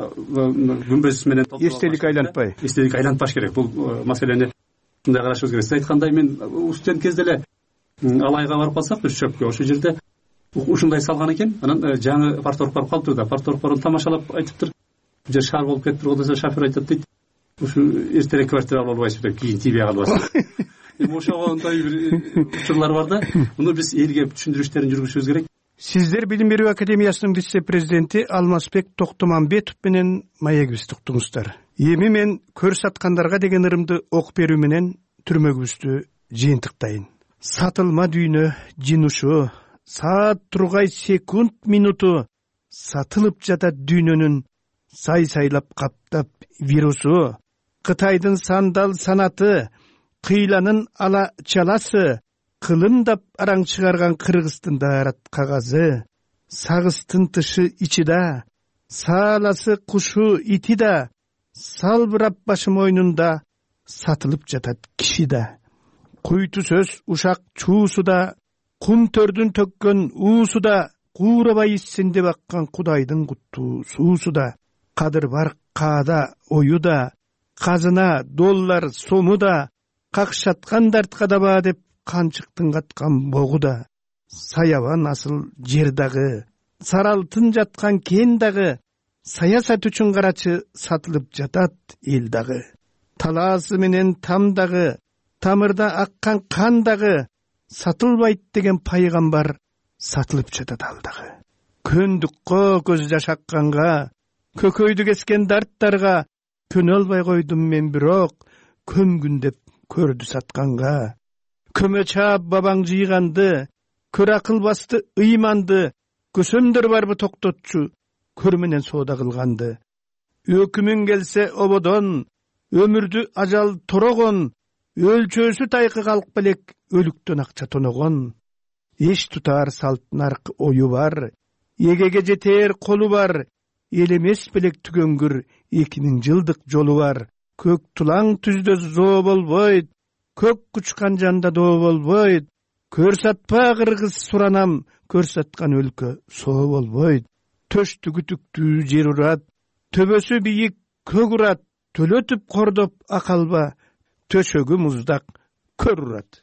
P: күмбөз менен
Q: эстелик
P: айлантпаш керек. Бул маселени мындай карашыбыз керек. Сиз айткандай, мен студент кезде эле Алайга барып калсак, бир чөпкө, ошол жерде ушундай салган экен. Анан жаңы парторг барып калыптыр да, парторгдорун тамашалап айтыптыр. Бул жер шаар болуп кетиптир го десе, шофер айтат дейт, ушу эртерээк квартира алып албайсызбы деп, кийин тийбей калбасын. Эми ошого мындай бир учурлар бар да, муну биз элге түшүндүрүү иштерин жүргүзүшүбүз керек.
Q: Сиздер Билим берүү академиясынын вице-президенти Алмазбек Токтомамбетов менен маегибизди уктуңуздар. Эми мен көрсаткандарга деген ырымды окуп берүү менен түрмөгүбүздү жыйынтыктайын. Сатылма дүйнө жинушу, саат тургай секунд минуту сатылып жатат дүйнөнүн сай-сайлап каптап вирусу. Кытайдын сандал санаты, кыйланын ала чаласы, кылымдап араң чыгарган Кыргыздын даарат кагазы, сагыстын тышы ичи да, сааласы кушу ити да, салбырап башы мойнунда сатылып жатат киши да. Куйту сөз ушак чуусу да, кум төрдүн төккөн уусу да, куурабай исинде баккан Кудайдын куттуу суусу да, кадыр бар каада ою да, казына доллар сому да, какшаткан дартка даба деп канчыктын каткан богу да, саябан асыл жер дагы, саралтын жаткан кен дагы, саясат үчүн карачы сатылып жатат эл дагы. Талаасы менен там дагы, тамырда аккан кан дагы, сатылбайт деген пайгамбар сатылып жатат ал дагы. Көндүккө көз жаш акканга, көкөйдү кескен дарттарга көнө албай койдум мен, бирок көмгүн деп көрдү сатканга. Көмө чаап бабаң жыйганды, көр акыл басты ыйманды, көсөмдөр барбы токтотчу көр менен соода кылганды. Өкүмүң келсе ободон, өмүрдү ажал торогон, өлчөөсү тайкы калк белек өлүктөн акча тоногон. Эш тутар салттын аркы ою бар, эгеге жетер колу бар, эл эмес белек түгөнгүр 2000 жылдык жолу бар. Көк тулаң түздө зоо болбойт, көк кучкан жанда доо болбойт. Көрсатпа кыргыз суранам, көрсаткан өлкө соо болбойт. Төштү күтүктүү жер урат, төбөсү бийик көк урат, төлөтүп кордоп акалба, төшөгү муздак көр урат.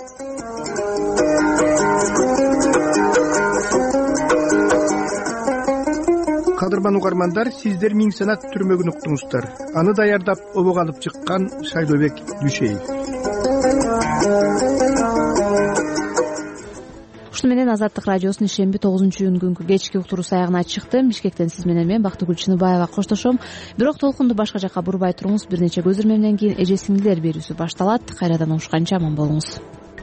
Q: Кадырман угармандар, сиздер Миң санат түрмөгүн уктуңуздар. Аны даярдап обого алып чыккан Шайлообек Дүйшеев.
A: ушуну менен Азаттык радиосунун ишемби 9-июнь күнкү кечки уктуруусу аягына чыкты. Бишкектен сиз менен мен Бактыгүл Чыныбаева коштошом. Бирок толкунду башка жакка бурбай туруңуз. Бир нече көзөрмөмдөн кийин эже сиңдилер берүүсү башталат. Кайрадан угушканча аман болуңуз.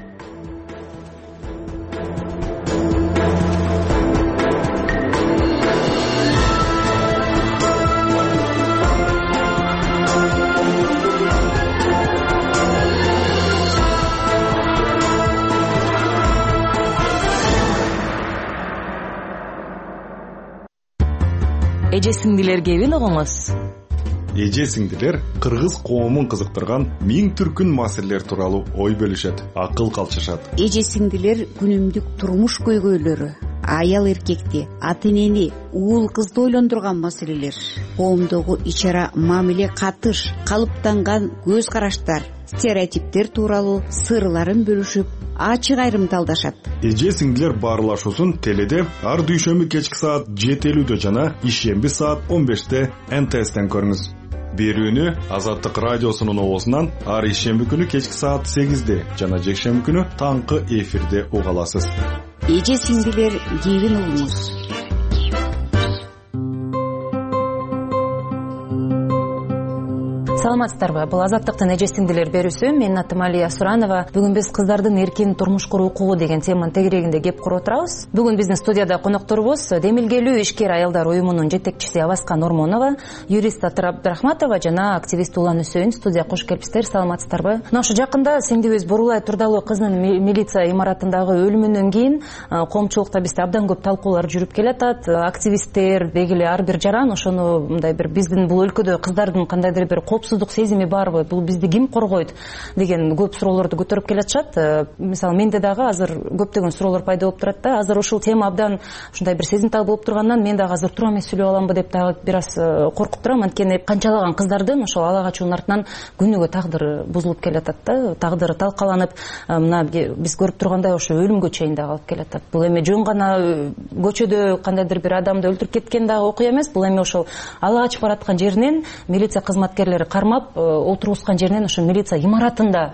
R: Эже сиңдилер кебин угуңуз.
S: Эже сиңдилер кыргыз коомун кызыктырган миң түркүн маселелер тууралуу ой бөлүшөт, акыл калчышат.
T: Эже сиңдилер күнүмдүк турмуш көйгөйлөрү, аял эркекти, ата энени, уул кызды ойлондурган маселелер, коомдогу ич-ара мамиле, катыш, калыптанган көз караштар, стереотиптер тууралуу сырларын бөлүшүп, ачык айрымдалдашат.
S: Эже сиңдилер баарлашуусун теледе ар дүйшөмбү кечки саат 7:50 жана ишемби саат 15 НТСтен көрүңүз. Берүүнү Азаттык радиосунун оозунан ар ишемби күнү кечки саат 8 жана жекшемби күнү таңкы эфирде уга аласыз.
T: Эже сиңдилер кебин угуңуз.
R: Саламатсыздарбы? Бул Азаттыктын эже сиңдилер берүүсү. Менин атым Алия Суранова. Бүгүн биз кыздардын эркин турмуш куруу укугу деген теманын тегерегинде кеп куруп отурабыз. Бүгүн биздин студияда конокторубуз Демилгелүү ишкер аялдар уюмунун жетекчиси Аваскан Ормонова, юрист Атыр Абдрахматова жана активист Улан Үсөйүн студияга кош келипсиздер. Саламатсыздарбы? Мына ошо жакында сиңдибиз Бурулай Турдалуу кызынын милиция имаратындагы өлүмүнөн кийин коомчулукта бизде абдан көп талкуулар жүрүп келатат. Активисттер, дегеле ар бир жаран ошону мындай бир биздин бул өлкөдө кыздардын кандайдыр бир коопсуздук сезими барбы, бул бизди ким коргойт деген көп суроолорду көтөрүп келатышат. Мисалы менде дагы азыр көптөгөн суроолор пайда болуп турат да. Азыр ушул тема абдан ушундай бир сезимтал болуп тургандан мен дагы азыр туура эмес сүйлөп аламбы деп дагы бир аз коркуп турам. Анткени канчалаган кыздардын ошол ала качуунун артынан күнүгө тагдыры бузулуп келатат да. Тагдыры талкаланып, мына биз көрүп тургандай ошо өлүмгө чейин дагы алып келатат. Бул эми жөн гана көчөдө кандайдыр бир адамды өлтүрүп кеткен дагы окуя эмес. Бул эми ошол ала качып бараткан жеринен милиция кызматкерлери кармап отургузган жеринен ошо милиция имаратында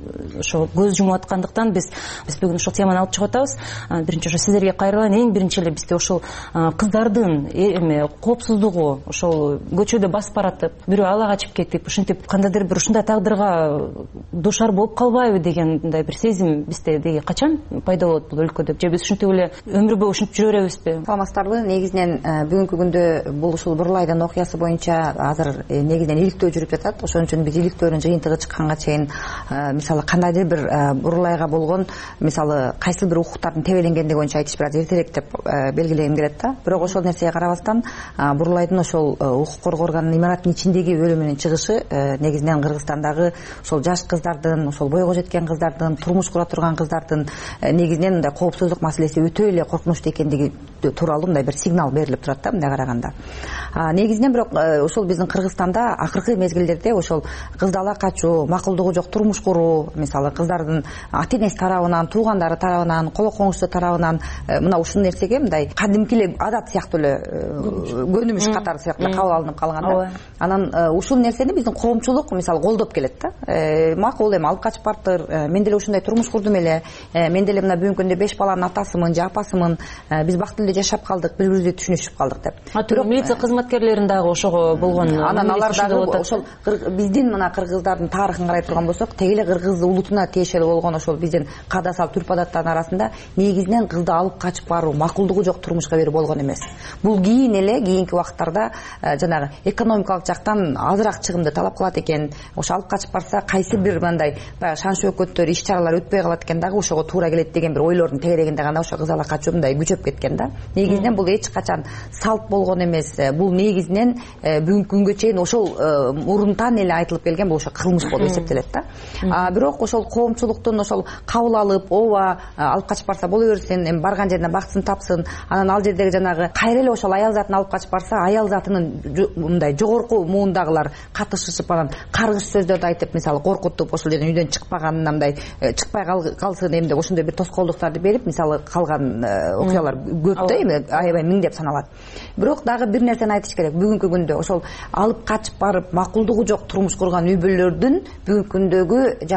R: ошо көз жумуп аткандыктан биз бүгүн ушул теманы алып чыгып атабыз. Биринчи ошо сиздерге кайрылайын. Эң биринчи эле бизде ошол кыздардын эми коопсуздугу, ошол көчөдө басып баратып, бирөө ала качып кетип, ушинтип кандайдыр бир ушундай тагдырга душар болуп калбайбы деген мындай бир сезим бизде деги качан пайда болот бул өлкөдө? Же биз ушинтип эле өмүр бою ушинтип жүрө беребизби?
U: Саламатсыздарбы? Негизинен бүгүнкү күндө бул ушул Бурулайдын окуясы боюнча азыр негизинен иликтөө жүрүп жатат. Ошон үчүн биз иликтөөнүн жыйынтыгы чыкканга чейин мисалы кандайдыр бир Бурулайга болгон мисалы кайсыл бир укуктардын тебеленгендиги боюнча айтыш бир аз эртерээк деп белгилегим келет да. Бирок ошол нерсеге карабастан Бурулайдын ошол укук коргоо органынын имараттын ичиндеги өлүмүнүн чыгышы негизинен Кыргызстандагы ошол жаш кыздардын, ошол бойго жеткен кыздардын, турмуш кура турган кыздардын негизинен мындай коопсуздук маселеси өтө эле коркунучтуу экендиги тууралуу мындай бир сигнал берилип турат да мындай караганда. Негизинен бирок ошол биздин Кыргызстанда акыркы мезгилдерде ошол кызды ала качуу, макулдугу жок турмуш куруу, мисалы кыздардын ата энеси тарабынан, туугандары тарабынан, коло коңшусу тарабынан мына ушул нерсеге мындай кадимки эле адат сыяктуу эле көнүмүш катары сыяктуу кабыл алынып калган да. Анан ушул нерсени биздин коомчулук мисалы колдоп келет да. Макул эми алып качып барыптыр, мен деле ушундай турмуш курдум эле, мен деле мына бүгүнкү күндө 5 баланын атасымын же апасымын, биз бактылуу эле жашап калдык, бири-бирибизди түшүнүшүп калдык деп.
R: Бирок милиция кызматкерлерин дагы ошого болгон
U: анан алар дагы ошол биздин мына кыргыздардын тарыхын карай турган болсок, теги эле кыргыз улутуна тиешелүү болгон ошол биздин каада салт түрп адаттардын арасында негизинен кызды алып качып баруу, макулдугу жок турмушка берүү болгон эмес. Бул кийинки убакыттарда жанагы экономикалык жактан азыраак чыгымды талап кылат экен. Ошо алып качып барса кайсы бир мындай баягы шан шөкөттөр, иш чаралар өтпөй калат экен дагы ошого туура келет деген бир ойлордун тегерегинде гана ошо кыз ала качуу мындай күчөп кеткен да. Негизинен бул эч качан салт болгон эмес. Бул негизинен бүгүнкү күнгө чейин ошол мурунтан эле айтылып келген бул ошо кылмыш болуп эсептелет да. Бирок ошол коомчулуктун ошол кабыл алып, ооба алып качып барса боло берсин, эми барган жеринен бактысын тапсын. Анан ал жердеги жанагы кайра эле ошол аял затын алып качып барса, аял затынын мындай жогорку муундагылар катышышып анан каргыш сөздөрдү айтып, мисалы коркутуп, ошол жерден үйдөн чыкпаганына мындай чыкпай калсын эми деп ошондой бир тоскоолдуктарды берип, мисалы калган окуялар көп да, эми аябай миңдеп саналат. Бирок дагы бир нерсени айтыш керек. Бүгүнкү күндө ошол алып качып барып макулдугу жок турмуш курган үй бүлөлөрдүн бүгүнкү күндөгү жашоо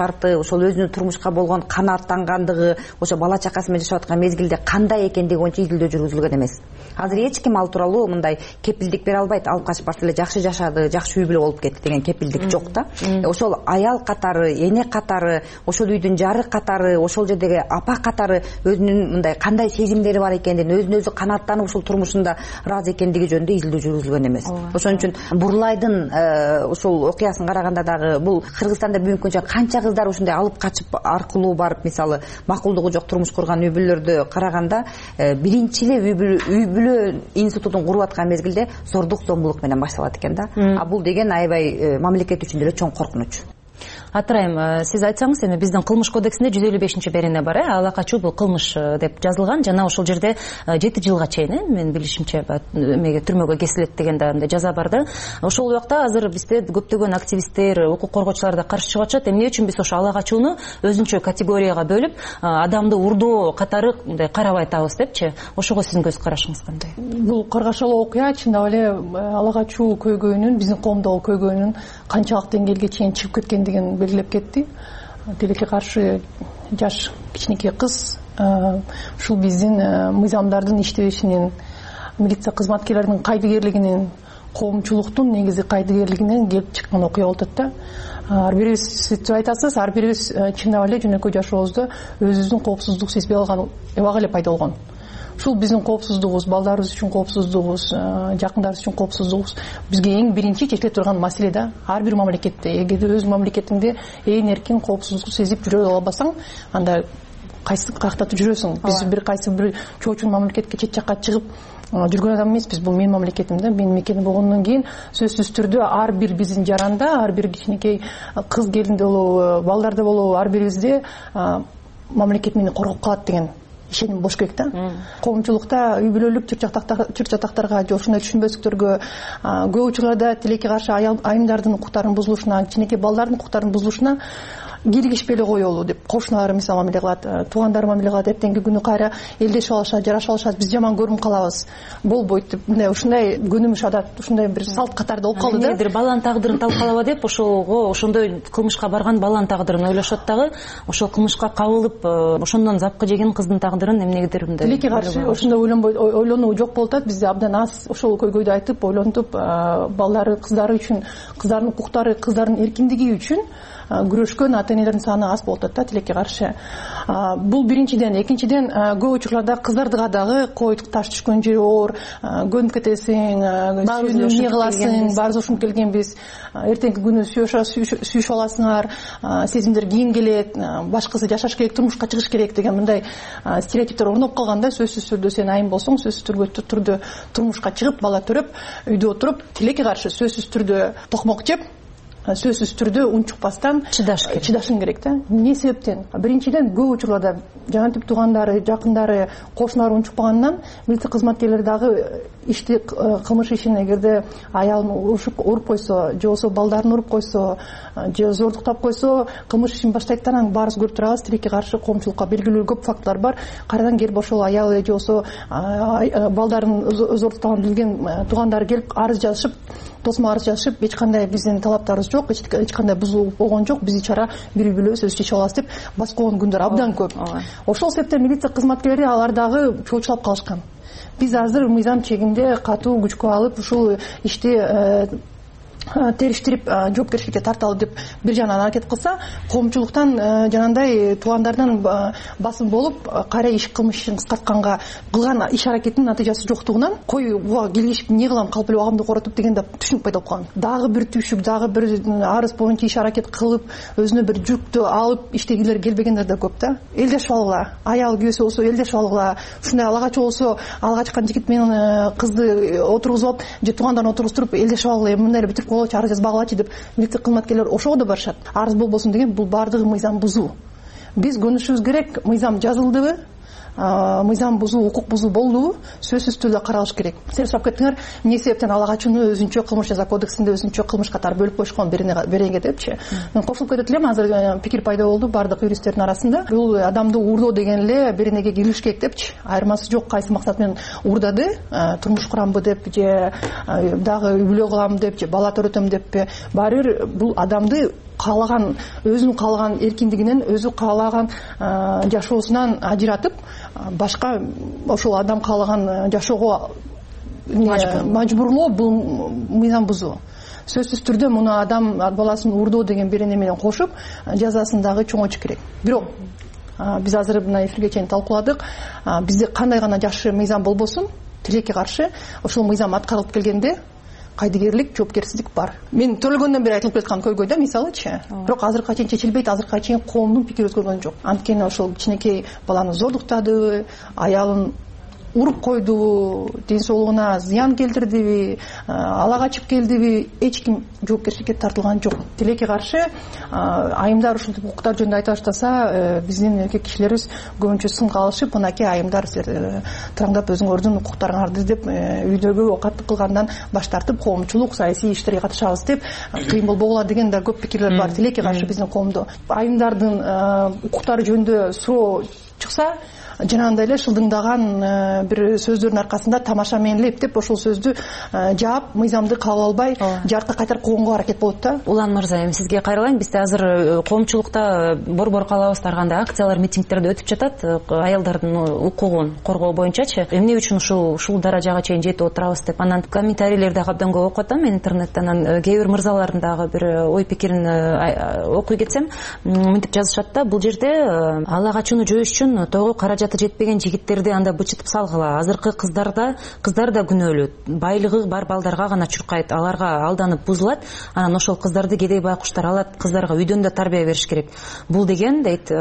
U: шарты, ошол өзүнүн турмушка болгон канааттангандыгы, ошо бала чакасы менен жашап аткан мезгилде кандай экендиги боюнча изилдөө жүргүзүлгөн эмес. Азыр эч ким ал тууралуу мындай кепилдик бере албайт. Алып качып барса эле жакшы жашады, жакшы үй бүлө болуп кетти деген кепилдик жок да. Ошол аял катары, эне катары, ошол үйдүн жары катары, ошол жердеги апа катары өзүнүн мындай кандай сезимдери бар экендигин, өзүнө өзү канааттанып ушул турмушунда ыраазы экендиги жөнүндө изилдөө жүргүзүлгөн эмес. Ошон үчүн Бурлайдын ушул окуясын караганда дагы бул Кыргызстанда бүгүнкү күнчө канча кыздар ушундай алып качып аркылуу барып, мисалы макулдугу жок турмуш курган үй бүлөлөрдө караганда биринчи эле үй бүлө институтун куруп аткан мезгилде зордук зомбулук менен башталат экен да. А бул деген аябай мамлекет үчүн деле чоң коркунуч.
R: Атырайым, сиз айтсаңыз, эми биздин кылмыш кодексинде 155-берене бар, ала качуу бул кылмыш деп жазылган, жана ошол жерде 7 жылга чейин, менин билишимче, эмеге түрмөгө кесилет деген да андай жаза бар да. Ошол убакта азыр бизде көптөгөн активисттер, укук коргоочулар да каршы чыгып атышат. Эмне үчүн биз ошо ала качууну өзүнчө категорияга бөлүп, адамды урдоо катары мындай карабай атабыз депчи? Ошого сиздин көз карашыңыз кандай?
D: Бул каргашалуу окуя чындап эле ала качуу көйгөйүнүн, биздин коомдогу көйгөйүнүн канчалык деңгээлге чейин чыгып кеткендигин белгилеп кетти. Тилекке каршы жаш кичинекей кыз ушул биздин мыйзамдардын иштебешинин, милиция кызматкерлеринин кайдыгерлигинин, коомчулуктун негизи кайдыгерлигинен келип чыккан окуя болуп атат да. Ар бирибиз, сиз айтасыз, ар бирибиз чындап эле жөнөкөй жашообузда өзүбүздүн коопсуздук сезбей алган убак эле пайда болгон. Ушул биздин коопсуздугубуз, балдарыбыз үчүн коопсуздугубуз, жакындарыбыз үчүн коопсуздугубуз бизге эң биринчи чечиле турган маселе да. Ар бир мамлекетте, эгерде өз мамлекетиңде эң эркин коопсуздук сезип жүрө албасаң, анда кайсы кактатып жүрөсүң? Биз бир кайсы бир чоочун мамлекетке чет жакка чыгып жүргөн адам эмеспиз. Бул менин мамлекетим да, менин мекеним болгондон кийин сөзсүз түрдө ар бир биздин жаранда, ар бир кичинекей кыз келинде болобу, балдарда болобу, ар бирибизде мамлекет мени коргоп калат деген ишеним болуш керек да. Коомчулукта үй бүлөлүк чыр-чатактарга же ушундай түшүнбөстүктөргө көп учурларда тилекке каршы айымдардын укуктарынын бузулушуна, кичинекей балдардын укуктарынын бузулушуна киргишпей эле коелу деп кошуналары мисалы мамиле кылат, туугандары мамиле кылат, эртеңки күнү кайра элдешип алышат, жарашып алышат, биз жаман көрүнүп калабыз. Болбойт деп мындай ушундай көнүмүш адат, ушундай бир салт катарда болуп калды да.
R: Эмнедир баланын тагдырын талкалаба деп ошого, ошондой кылмышка барган баланын тагдырын ойлошот дагы, ошол кылмышка кабылып, ошондон запкы жеген кыздын тагдырын эмнегедир мындай.
D: Тилекке каршы ошондой ойлонуу жок болуп атат. Бизде абдан аз ошол көйгөйдү айтып, ойлонтуп, балдары, кыздары үчүн, кыздардын укуктары, кыздардын эркиндиги үчүн күрөшкөн ата-энелердин саны аз болуп атат да, тилекке каршы. Бул биринчиден, экинчиден көп учурларда кыздардыга дагы кой таш түшкөн жери оор, көнүп кетесиң, эмне кыласың, баарыбыз ушинтип келгенбиз. Эртеңки күнү сүйүшүп аласыңар, сезимдер кийин келет, башкысы жашаш керек, турмушка чыгыш керек деген мындай стереотиптер орноп калганда, сөзсүз түрдө сен айым болсоң, сөзсүз түрдө турмушка чыгып, бала төрөп, үйдө отуруп, тилекке каршы сөзсүз түрдө токмок жеп, сөзсүз түрдө унчукпастан чыдашың керек да. Эмне себептен? Биринчиден көп учурларда жантип туугандары, жакындары, кошуналары унчукпагандан милиция кызматкерлери дагы ишти, кылмыш ишин эгерде аялын уруп койсо, же болбосо балдарын уруп койсо, же зордуктап койсо, кылмыш ишин баштайт да. Анан баарыбыз көрүп турабыз, тилекке каршы коомчулукка белгилүү көп фактылар бар. Кайрадан келип ошол аял же болбосо балдарын зордуктаганын билген туугандары келип арыз жазышып, тосмо арыз жазышып, эч кандай биздин талаптарыбыз жок, эч кандай бузуу болгон жок, биз ичара бир бүлөбүз өзүбүз чечип алабыз деп бас койгон күндөр абдан көп. Ошол себептен милиция кызматкерлери алар дагы чоочулап калышкан. Биз азыр мыйзам чегинде катуу күчкө алып ушул ишти териштирип жоопкерчиликке тарталы деп бир жагынан аракет кылса, коомчулуктан жанагындай туугандардан басым болуп, кайра иш кылмыш ишин кыскартканга кылган иш аракетинин натыйжасы жоктугунан кой буга келишип эмне кылам, калп эле абагымды коротуп дегенде түшүнүк пайда болуп калган. Дагы бир түйшүк, дагы бир арыз боюнча иш аракет кылып, өзүнө бир жүктү алып иштегилер келбегендер да көп да. Элдешип алгыла, аял күйөөсү болсо элдешип алгыла, ушундай ала качуу болсо, ала качкан жигит менен кызды отургузуп алып, же туугандарын отургузуп элдешип алгыла, мындай эле бүтүрүп койгулачы, арыз жазбагылачы деп милиция кызматкерлери ошого да барышат. Арыз болбосун деген бул баардыгы мыйзам бузуу. Биз көнүшүбүз керек, мыйзам жазылдыбы, мыйзам бузуу, укук бузуу болдубу, сөзсүз түрдө каралыш керек. Сиз сурап кеттиңер, эмне себептен ала качууну өзүнчө кылмыш жаза кодексинде өзүнчө кылмыш катары бөлүп коюшкан беренге депчи. Мен кошулуп кетет элем, азыр пикир пайда болду баардык юристтердин арасында. Бул адамды уурдоо деген эле беренеге кирилиш керек депчи. Айырмасы жок, кайсы максат менен уурдады, турмуш курамбы деп же дагы үй бүлө кылам деп же бала төрөтөм деппи, баары бир бул адамды каалаган өзүнүн каалаган эркиндигинен өзү каалаган жашоосунан ажыратып башка ошол адам каалаган жашоого мажбурлоо бул мыйзам бузуу. Сөзсүз түрдө муну адам баласын уурдоо деген бир эне менен кошуп жазасын дагы чоңойтуш керек. Бирок биз азыр мына эфирге чейин талкууладык, бизде кандай гана жакшы мыйзам болбосун, тилекке каршы ошол мыйзам аткарылып келгенде кайдыгерлик, жоопкерчилик бар. Мен төрөлгөндөн бери айтылып жаткан көйгөй да мисалычы. Бирок азыркыга чейин чечилбейт, азыркыга чейин коомдун пикири өзгөргөн жок. Анткени ошол кичинекей баланы зордуктады, аялын уруп койду, ден соолугуна зыян келтирдиби, ала качып келдиби, эч ким жоопкерчиликке тартылган жок. Тилекке каршы айымдар ушинтип укуктар жөнүндө айта баштаса, биздин эркек кишилерибиз көбүнчө сынга алышып, мынакей айымдар силер тыраңдап өзүңөрдүн укуктарыңарды деп үйдөгү окаттык кылгандан баш тартып, коомчулук, саясий иштерге катышабыз деп кыйын болбогула деген да көп пикирлер бар тилекке каршы биздин коомдо. Айымдардын укуктары жөнүндө суроо чыкса, жанагындай эле шылдыңдаган бир сөздөрдүн аркасында тамаша менен лептеп ошол сөздү жаап, мыйзамды кабыл албай жарыкка кайтарып койгонго аракет болот да. Улан
R: мырза, эми сизге кайрылайын. Бизде азыр коомчулукта борбор калабыз тарганда акциялар, митингдер өтүп жатат, аялдардын укугун коргоо боюнчачы. Эмне үчүн ушул даражага чейин жетип отурабыз деп анан комментарийлерди абдан көп окуп атам мен интернеттен. Анан кээ бир мырзалардын дагы бир ой пикирин окуй кетсем, мынтип жазышат да, бул жерде ала качууну жоюш үчүн тойго каражаты жетпеген жигиттерди анда бычытып салгыла. Азыркы кыздар да күнөөлүү. Байлыгы бар балдарга гана чуркайт, аларга алданып бузулат. Анан ошол кыздарды кедей байкуштар алат, кыздарга үйдөн да тарбия бериш керек. Бул деген дейт,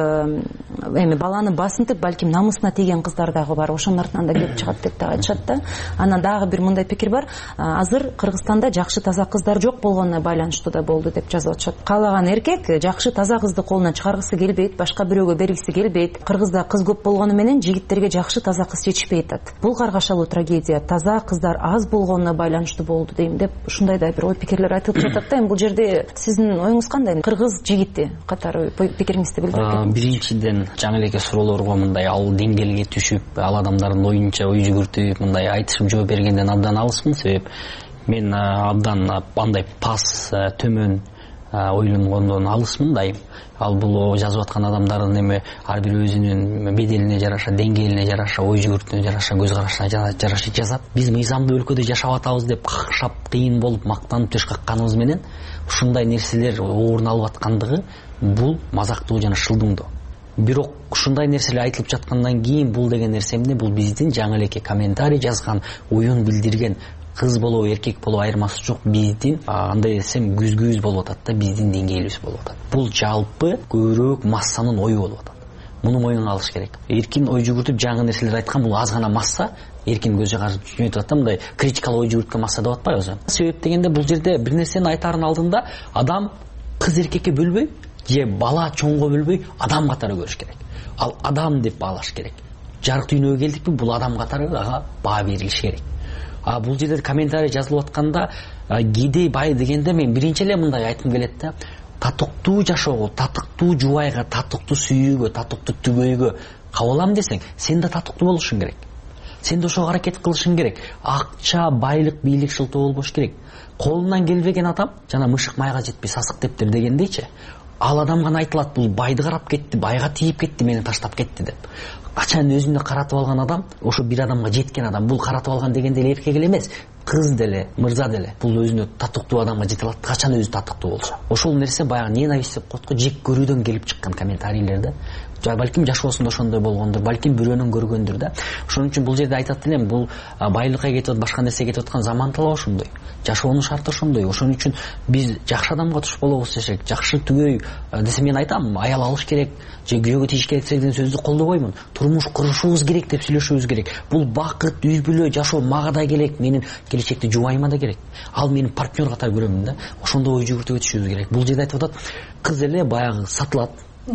R: эми баланы басынтып, балким намысына тийген кыздар дагы бар. Ошонун артынан да кеп чыгат деп да айтышат да. Анан дагы бир мындай пикир бар. Азыр Кыргызстанда жакшы таза кыздар жок болгонуна байланыштуу да болду деп жазып атышат. Каалаган эркек жакшы таза кызды колунан чыгаргысы келбейт, башка бирөөгө бергиси келбейт. Кыргызда кыз көп болгону менен жигиттерге жакшы таза кыз жетишпей атат. Бул каргашалуу трагедия. Таза кыздар аз болгонуна байланыштуу болду дейм деп ушундай да бир ой пикирлер айтылып жатат да. Эми бул жерде сиздин оюңуз кандай? Кыргыз жигити катары пикириңизди билдирип.
E: Биринчиден жаңы элеке суроолорго мындай ал деңгээлге түшүп, ал адамдардын оюнча ой жүгүртүп, мындай айтышып жооп бергенден абдан алысмын. Себеп мен абдан андай пас, төмөн ойлонгондон алысмын дайым. Ал бул жазып аткан адамдардын эми ар бир өзүнүн беделине жараша, деңгээлине жараша, ой жүгүртүүнө жараша, көз карашына жараша жазат. Биз мыйзамдуу өлкөдө жашап атабыз деп какшап, кыйын болуп мактанып төш какканыбыз менен ушундай нерселер орун алып аткандыгы бул мазактуу жана шылдыңдоо. Бирок ушундай нерселер айтылып жаткандан кийин бул деген нерсе эмне? Бул биздин жаңы элеке комментарий жазган, оюн билдирген кыз болобу, эркек болобу айырмасы жок, биздин андай десем күз болуп атат да, биздин деңгээлибиз болуп атат. Бул жалпы көбүрөөк массанын ою болуп атат. Муну моюнга алыш керек. Эркин ой жүгүртүп жаңы нерселер айткан бул аз гана масса, эркин көзү карап түшүнүп атат, мындай критикалык ой жүгүрткөн масса деп атпайбызбы? Себеп дегенде бул жерде бир нерсени айтаардын алдында адам кыз эркекке бөлбөй, же бала чоңго бөлбөй, адам катары көрүш керек. Ал адам деп баалаш керек. Жарык дүйнөгө келдикпи, бул адам катары ага баа берилиш керек. Бул жерде комментарий жазылып атканда кедей бай дегенде мен биринчи эле мындай айткым келет да, татыктуу жашоого, татыктуу жубайга, татыктуу сүйүүгө, татыктуу түгөйгө кабылам десең, сен да татыктуу болушуң керек. Сен да ошого аракет кылышың керек. Акча, байлык, бийлик шылтоо болбош керек. Колунан келбеген адам, жана мышык майга жетпей сасык дептир дегендейчи, ал адам гана айтылат, бул байды карап кетти, байга тийип кетти, мени таштап кетти деп. Качан өзүнө каратып алган адам, ошо бир адамга жеткен адам, бул каратып алган дегенде эле эркек эле эмес, кыз деле, мырза деле. Бул өзүнө татыктуу адамга жете алат, качан өзү татыктуу болсо. Ошол нерсе баягы ненависть деп коет го, жек көрүүдөн келип чыккан комментарийлерде. Балким жашоосунда ошондой болгондур, балким бирөөнүн көргөндүр да. Ошон үчүн бул жерде айтат элем, бул байлыкка кетип, башка нерсеге кетип аткан заман талап ошондой. Жашоонун шарты ошондой. Ошон үчүн биз жакшы адамга туш болобуз десек, жакшы түгөй десе мен айтам, аял алыш керек, же күйөөгө тийиш керек деген сөздү колдобоймун. Турмуш курушубуз керек деп сүйлөшүбүз керек. Бул бакыт, үй бүлө жашоо мага да керек, менин келечекте жубайыма да керек. Ал менин партнер катары көрөмүн да. Ошондой ой жүгүртүп өтүшүбүз керек. Бул жерде айтып атат, кыз эле баягы сатылат.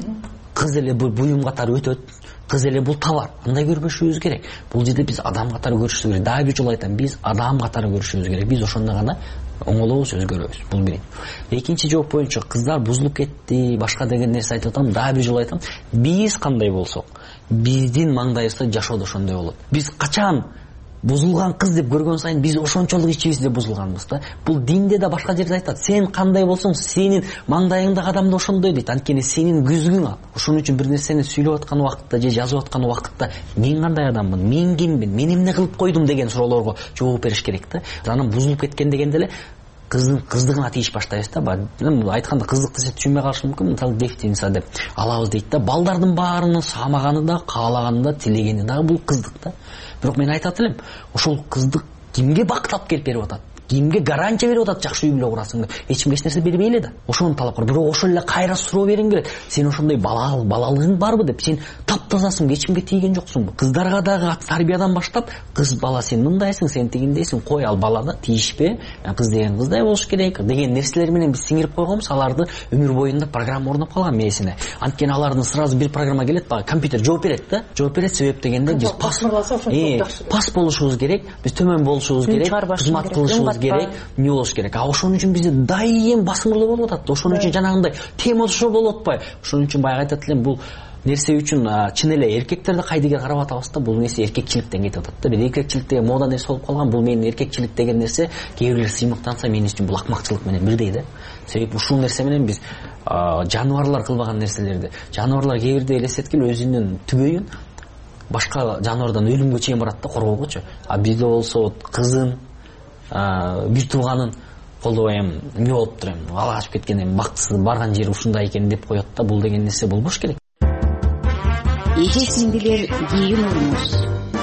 E: Кыз эле буюм катары өтөт, кыз эле бул товар. Андай көрбөшүбүз керек. Бул жерде биз адам катары көрүшүбүз керек. Дагы бир жолу айтам, биз адам катары көрүшүбүз керек. Биз ошондо гана оңолобуз, өзгөрөбүз. Бул биринчи. Экинчи жооп боюнча кыздар бузулуп кетти, башка деген нерсе айтып атам, дагы бир жолу айтам. Биз кандай болсок, биздин маңдайыбызда жашоо да ошондой болот. Биз качан бузулган кыз деп көргөн сайын биз ошончолук ичибизде бузулганбыз да. Бул динде да башка жерде айтат. Сен кандай болсоң, сенин маңдайыңдагы адам да ошондой дейт. Анткени сенин күзүгүң ал. Ошон үчүн бир нерсени сүйлөп аткан убакытта же жазып аткан убакытта мен кандай адаммын, мен киммин, мен эмне кылып койдум деген суроолорго жооп бериш керек да. Анан бузулуп кеткен дегенде эле кыздыгына тийиш баштайбыз да. Айтканда кыздык десе түшүнбөй калышы мүмкүн. Мисалы девственница деп алабыз дейт да. Балдардын баарынын саамаганы да, каалаганы да, тилегени дагы бул кыздык да. Бирок мен айтат элем, ошол кыздык кимге бакыт алып келип берип атат? Кимге гарантия берип атат жакшы үй бүлө курасың деп? Эч кимге эч нерсе бербей эле да. Ошону талап кылып, бирок ошол эле кайра суроо бериң келет. Сен ошондой балалыгың барбы деп? Сен таптазасың, эч кимге тийген жоксуңбу? Кыздарга дагы тарбиядан баштап, кыз бала сен мындайсың, сен тигиндейсиң, кой ал балада тийишпе, кыз деген кыздай болуш керек деген нерселер менен биз сиңирип койгонбуз. Аларды өмүр боюнда программа орноп калган мээсине. Анткени алардын сразу бир программа келет, бага компьютер жооп берет да. Жооп берет себеп дегенде биз пас болушубуз керек, биз төмөн болушубуз керек, кызмат кылышыбыз керек, не болуш керек. Ошон үчүн бизде дайым басымдуу болуп атат. Ошон үчүн жанагындай тема ошо болуп атпайбы? Ошон үчүн баягы айтат элем, бул нерсе үчүн чын эле эркектерди кайдыгер карап атабыз да, бул нерсе эркекчиликтен кетип атат да. Бир эркекчилик деген мода нерсе болуп калган. Бул менин эркекчилик деген нерсе кээ бирлер сыймыктанса, мен үчүн бул акмакчылык менен бирдей да. Себеби ушул нерсе менен биз жаныбарлар кылбаган нерселерди, жаныбарлар кээ бирде элестеткиле өзүнүн түгөйүн башка жаныбардан өлүмгө чейин барат да, коргоогучу. Бизде болсо кызын, бир тууганын колдобой эмне болуп тур, ала качып кеткен, бактысыз барган жери ушундай экен деп коет да. Бул деген нерсе болбош керек.
T: Эжесиндилер кийин урмуш.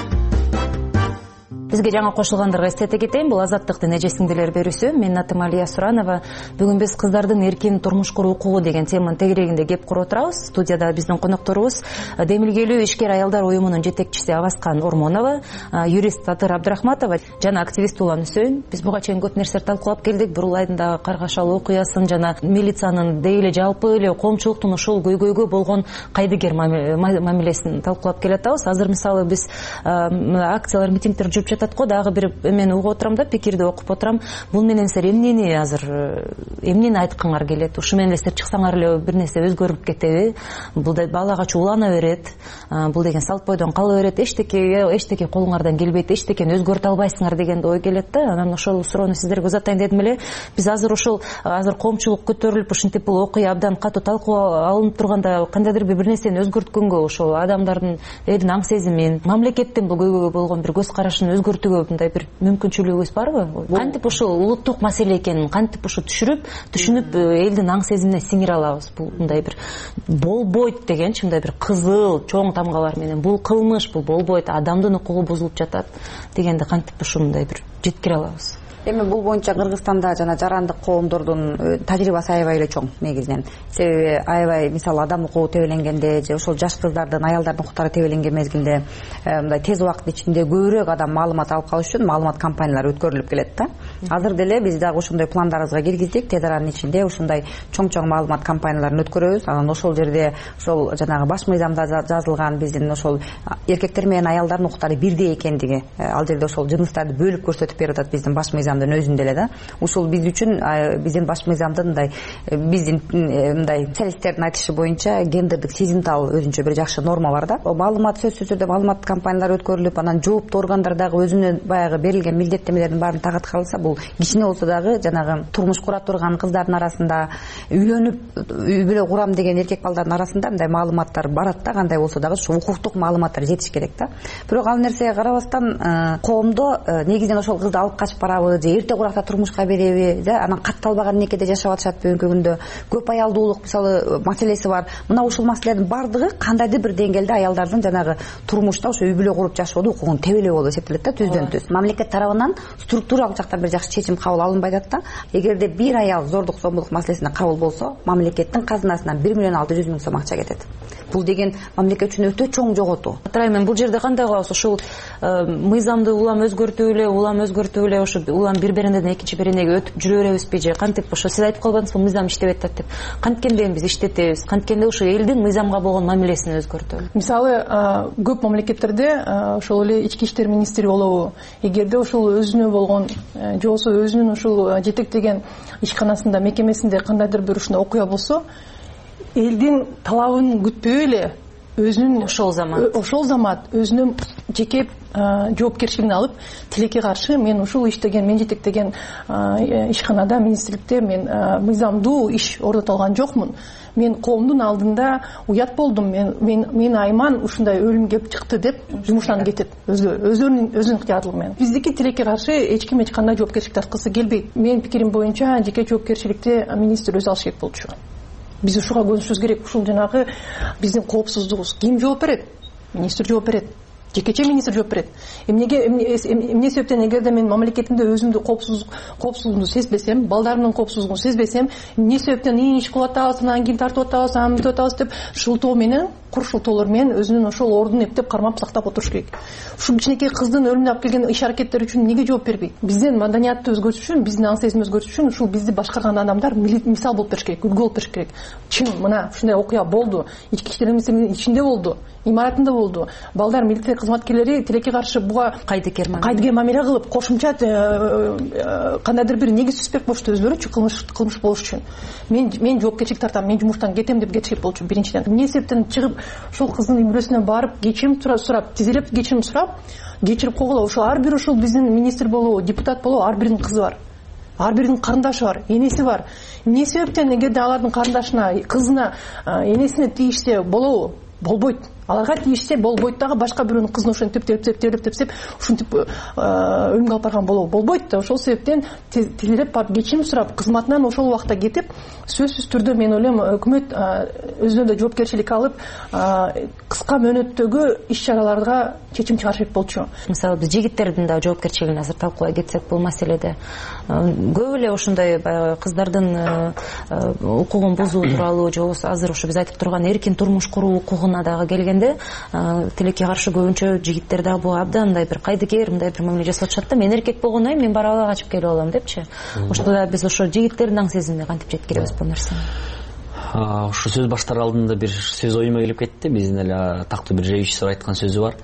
R: Бизге жаңа кошулгандарга эстете кетейин, бул Азаттыктын эжесиңдилер берүүсү. Менин атым Алия Суранова. Бүгүн биз кыздардын эркин турмуш куруу укугу деген теманын тегерегинде кеп куруп отурабыз. Студияда биздин конокторубуз демилгелүү ишкер аялдар уюмунун жетекчиси Аваскан Ормонова, юрист Атыр Абдрахматова жана активист Улан Үсөйүн. Биз буга чейин көп нерселер талкуулап келдик. Бурулайдын дагы каргашалуу окуясын жана милициянын дейли жалпы эле коомчулуктун ушул көйгөйгө болгон кайдыгер мамилесин талкуулап келатабыз. Азыр мисалы биз акциялар, митингдер жүрүп жатат го, дагы бир эмени угуп отурам да, пикирди окуп отурам. Бул менен силер эмнени азыр эмнени айткыңар келет? Ушу менен силер чыксаңар эле бир нерсе өзгөрүп кетеби? Бул да балага чуулана берет. Бул деген салт бойдон кала берет. Эчтеке колуңардан келбейт, эчтекени өзгөртө албайсыңар деген ой келет да. Анан ошол суроону сиздерге узатайын дедим эле. Биз азыр коомчулук көтөрүлүп, ушинтип бул окуя абдан катуу талкууга алынып турганда кандайдыр бир нерсени өзгөрткөнгө, ошол адамдардын элдин аң сезимин, мамлекеттин бул көйгөйгө болгон бир көз карашын өзгөртүүгө мындай бир мүмкүнчүлүгүбүз барбы? Кантип ушул улуттук маселе экенин кантип ушу түшүнүп элдин аң сезимине сиңире алабыз? Бул мындай бир болбойт дегенчи, мындай бир кызыл чоң тамгалар менен бул кылмыш, бул болбойт, адамдын укугу бузулуп жатат дегенде кантип ушундай бир жеткире алабыз?
U: Эми бул боюнча Кыргызстанда жана жарандык коомдордун тажрыйбасы аябай эле чоң негизинен. Себеби аябай мисалы адам укугу тебеленгенде же ошол жаш кыздардын, аялдардын укуктары тебеленген мезгилде мындай тез убакыт ичинде көбүрөөк адам маалымат алып калыш үчүн маалымат кампаниялары өткөрүлүп келет да. Азыр деле биз дагы ошондой пландарыбызга киргиздик. Тез аранын ичинде ушундай чоң маалымат кампанияларын өткөрөбүз. Анан ошол жерде ошол жанагы баш мыйзамда жазылган биздин ошол эркектер менен аялдардын укуктары бирдей экендиги, ал жерде ошол жыныстарды бөлүп көрсөтүп берип атат биздин баш мыйзамдын өзүндө эле да. Ушул биз үчүн биздин баш мыйзамдын биздин специалисттердин айтышы боюнча гендердик сезимтал өзүнчө бир жакшы норма бар да. Маалымат сөзсүз түрдө маалымат кампаниялары өткөрүлүп, анан жооптуу органдар дагы өзүнө баягы берилген милдеттемелердин баарын тагат калса, бул кичине болсо дагы жанагы турмуш кура турган кыздардын арасында, үйлөнүп үй бүлө курам деген эркек балдардын арасында мындай маалыматтар барат да, кандай болсо дагы ушу укуктук маалыматтар жетиш керек да. Бирок ал нерсеге карабастан коомдо негизинен ошол кызды алып качып барабы же эрте куракта турмушка береби, анан катталбаган некеде жашап атышат бүгүнкү күндө. Көп аялдуулук мисалы маселеси бар. Мына ушул маселелердин бардыгы кандайдыр бир деңгээлде аялдардын жанагы турмушта ошо үй бүлө куруп жашоодо укугун тебелөө болуп эсептелет да, түздөн түз. Мамлекет тарабынан структуралык жактан бир жакшы чечим кабыл алынбай жатат да. Эгерде бир аял зордук зомбулук маселесине кабыл болсо, мамлекеттин казынасынан 1 миллион 600 миң сом акча кетет. Бул деген мамлекет үчүн өтө чоң жоготуу. Мен бул жерде кандай кылабыз? Ушул мыйзамды улам өзгөртүп эле ошо улам бир-биринен экинчи биринеге өтүп жүрө беребизби же кантип? Ошо сиз айтып калбадыңызбы, мыйзам иштебей атат деп. Канткенде биз иштетебиз, канткенде ушу элдин мыйзамга болгон мамилесин өзгөртөбүз.
D: Мисалы көп мамлекеттерде ошол эле ички иштер министри болобу, эгерде ошол өзүнө болгон же болбосо өзүнүн ушул жетектеген ишканасында, мекемесинде кандайдыр бир ушундай окуя болсо, элдин талабын күтпөй эле өзүнүн ошол замат өзүнүн жеке жоопкерчилигин алып тилекке каршы мен ушул иштеген, мен жетектеген ишканада, министрликте мен мыйзамдуу иш ордото алган жокмун. Мен коомдун алдында уят болдум. Мен Айман ушундай өлүм кеп чыкты деп жумуштан кетет. Өзүнүн ыктыярдыгы менен. Биздики тилекке каршы эч ким эч кандай жоопкерчилик тарткысы келбейт. Менин пикирим боюнча жеке жоопкерчиликти министр өзү алыш керек болчу. Биз ушуга көзүшүбүз керек. Ушул жанагы биздин коопсуздугубуз. Ким жооп берет? Министр жооп берет. Жекече министр жооп берет. Эмне себептен эгерде мен мамлекетимде өзүмдү коопсуздугумду сезбесем, балдарымдын коопсуздугун сезбесем, эмне себептен иш кылып атабыз, анан кийин тартып атабыз, анан бүтүп атабыз деп шылтоо менен, кур шылтоолор менен өзүнүн ошол ордун эптеп кармап сактап отуруш керек. Ушул кичинекей кыздын өлүмүнө алып келген иш аракеттери үчүн эмнеге жооп бербейт? Биздин маданиятты өзгөртүш үчүн, биздин аң сезим өзгөртүш үчүн ушул бизди башкарган адамдар мисал болуп бериш керек, үлгү болуп бериш керек. Чын мына ушундай окуя болду, ички иштер министрлигинин ичинде болду, имаратында болду. Балдар милиция кызматкерлери тилекке каршы буга кайдыгер мамиле кылып, кошумча кандайдыр бир негиз түзбөк болушту өзлөрүчү кылмыш болуш үчүн. Мен жоопкерчилик тартам, мен жумуштан кетем деп кетишет болчу биринчиден. Эмне себептен чыгып ошол кыздын үйрөсүнө барып кечирим сурап, тизелеп кечирим сурап, кечирип койгула. Ошол ар бир ушул биздин министр болобу, депутат болобу, ар биринин кызы бар. Ар биринин карындашы бар, энеси бар. Эмне себептен эгерде алардын карындашына, кызына, энесине тийишсе болобу? Болбойт. Аларга тийишсе болбойт дагы, башка бирөөнүн кызын ошентип тепсеп ушинтип өлүмгө алып барган болбойт да. Ошол себептен тилелеп барып кечирим сурап, кызматынан ошол убакта кетип, сөзсүз түрдө мен ойлойм өкмөт өзүнө да жоопкерчилик алып, кыска мөөнөттөгү иш-чараларга чечим чыгарышат болчу.
R: Мисалы биз жигиттердин да жоопкерчилигин азыр талкуулай кетсек бул маселеде көп эле ошондой кыздардын укугун бузуу тууралуу же болбосо азыр ошо биз айтып турган эркин турмуш куруу укугуна дагы келгенде тилекке каршы көбүнчө жигиттер дагы буга абдандай бир кайдыгер мындай бир мамиле жасап атышат да. Мен эркек болгондон кийин мен барып ала качып келип алам депчи. Ошондо да биз ошо жигиттердин аң сезимине кантип жеткиребиз бул нерсени?
E: Ушу сөз баштар алдында бир сөз оюма келип кетти. Биздин эле тактуу бир режиссер айткан сөзү бар.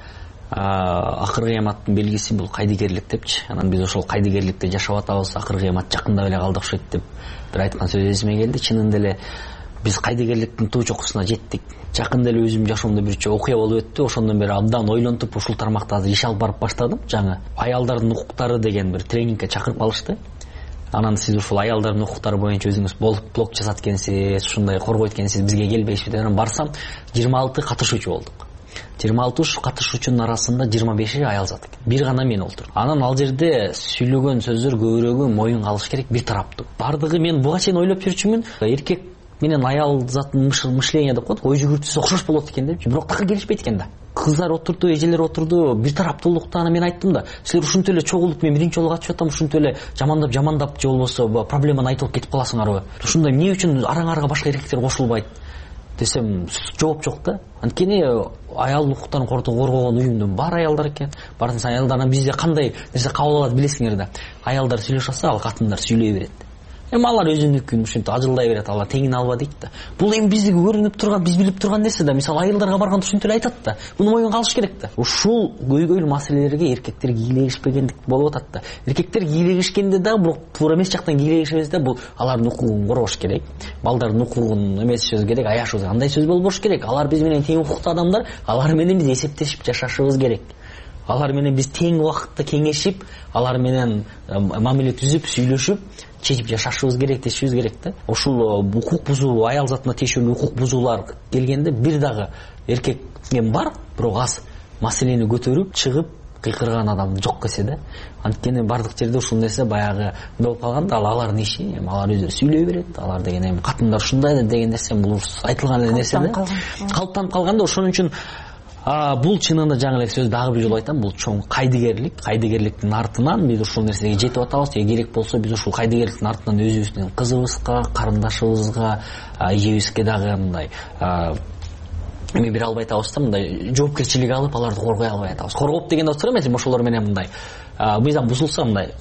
E: Акыркы кыяматтын белгиси бул кайдыгерлик депчи. Анан биз ошол кайдыгерликте жашап атабыз, акыркы кыямат жакындап эле калды окшойт деп бир айткан сөз эсиме келди. Чынында эле биз кайдыгерликтин туу чокусуна жеттик. Жакында эле өзүм жашоомдо бир окуя болуп өттү. Ошондон бери абдан ойлонтуп ушул тармакта азыр иш алып барып баштадым. Жаңы аялдардын укуктары деген бир тренингке чакырып алышты. Анан сиз ушул аялдардын укуктары боюнча өзүңүз блог жасат экенсиз, ушундай коргойт экенсиз, бизге келбейсизби деп барсам 26 катышуучу болдук. 26 катышуучунун арасында 25 аял зат экен. Бир гана мен олтур. Анан ал жерде сүйлөгөн сөздөр көбүрөөгү моюнга алыш керек, бир тараптуу. Бардыгы мен буга чейин ойлоп жүрчүмүн. Эркек менен аял заттын мышление деп коет, ой жүгүртүүсү окшош болот экен депчи. Бирок такы келишпейт экен да. Кыздар отурду, эжелер отурду, бир тараптуулукта. Аны мен айттым да, силер ушинтип эле чогулуп мен биринчи жолу катышып атам, ушинтип эле жамандап же болбосо проблеманы айтып кетип каласыңарбы? Ушундай эмне үчүн араңарга башка эркектер кошулбайт десем, жооп жок да. Анткени аял укуктарын коргогон уюмдун бар аялдар экен. Бардын аялдардан бизде кандай нерсе кабыл алат билесиңер да. Аялдар сүйлөшүп атса, ал катындар сүйлөй берет. Алар өзүнүкүн ушинтип ажылдай берет, алар теңин алба дейт да. Бул эми бизге көрүнүп турган, биз билип турган нерсе да. Мисалы аялдарга барганда ушинтип эле айтат да. Муну моюнга алыш керек да. Ушул көйгөйлүү маселелерге эркектер кийлегишпегендик болуп атат да. Эркектер кийлегишкенде да, бирок туура эмес жактан кийлегишебиз да. Бул алардын укугун коргош керек. Балдардын укугун эмесибиз керек, аяшыбыз. Андай сөз болбош керек. Алар биз менен тең укуктуу адамдар, алар менен биз эсептешип жашашыбыз керек. Алар менен биз тең убакытта кеңешип, алар менен мамиле түзүп, сүйлөшүп, чечип жашашыбыз керек, дешибиз керек да. Ушул укук бузуу, аял затына тиешелүү укук бузуулар келгенде бир дагы эркек мен бар, бирок аз маселени көтөрүп, чыгып кыйкырган адам жок эсе да. Анткени бардык жерде ушул нерсе баягы болуп калганда, алардын иши, эми алар өздөрү сүйлөй берет, алар деген эми катындар ушундай деген нерсе, бул айтылган эле нерсе да. Калыптанып калганда, ошон үчүн бул чынында жаңы эле сөз дагы бир жолу айтам, бул чоң кайдыгерлик. Кайдыгерликтин артынан биз ушул нерсеге жетип атабыз. Керек болсо биз ушул кайдыгерликтин артынан өзүбүздүн кызыбызга, карындашыбызга, эжебизге дагы мындай эми бере албай атабыз да, мындай жоопкерчилик алып, аларды коргой албай атабыз. Коргоп дегенде отур эмес, ошолор менен мындай мыйзам бузулса, мындай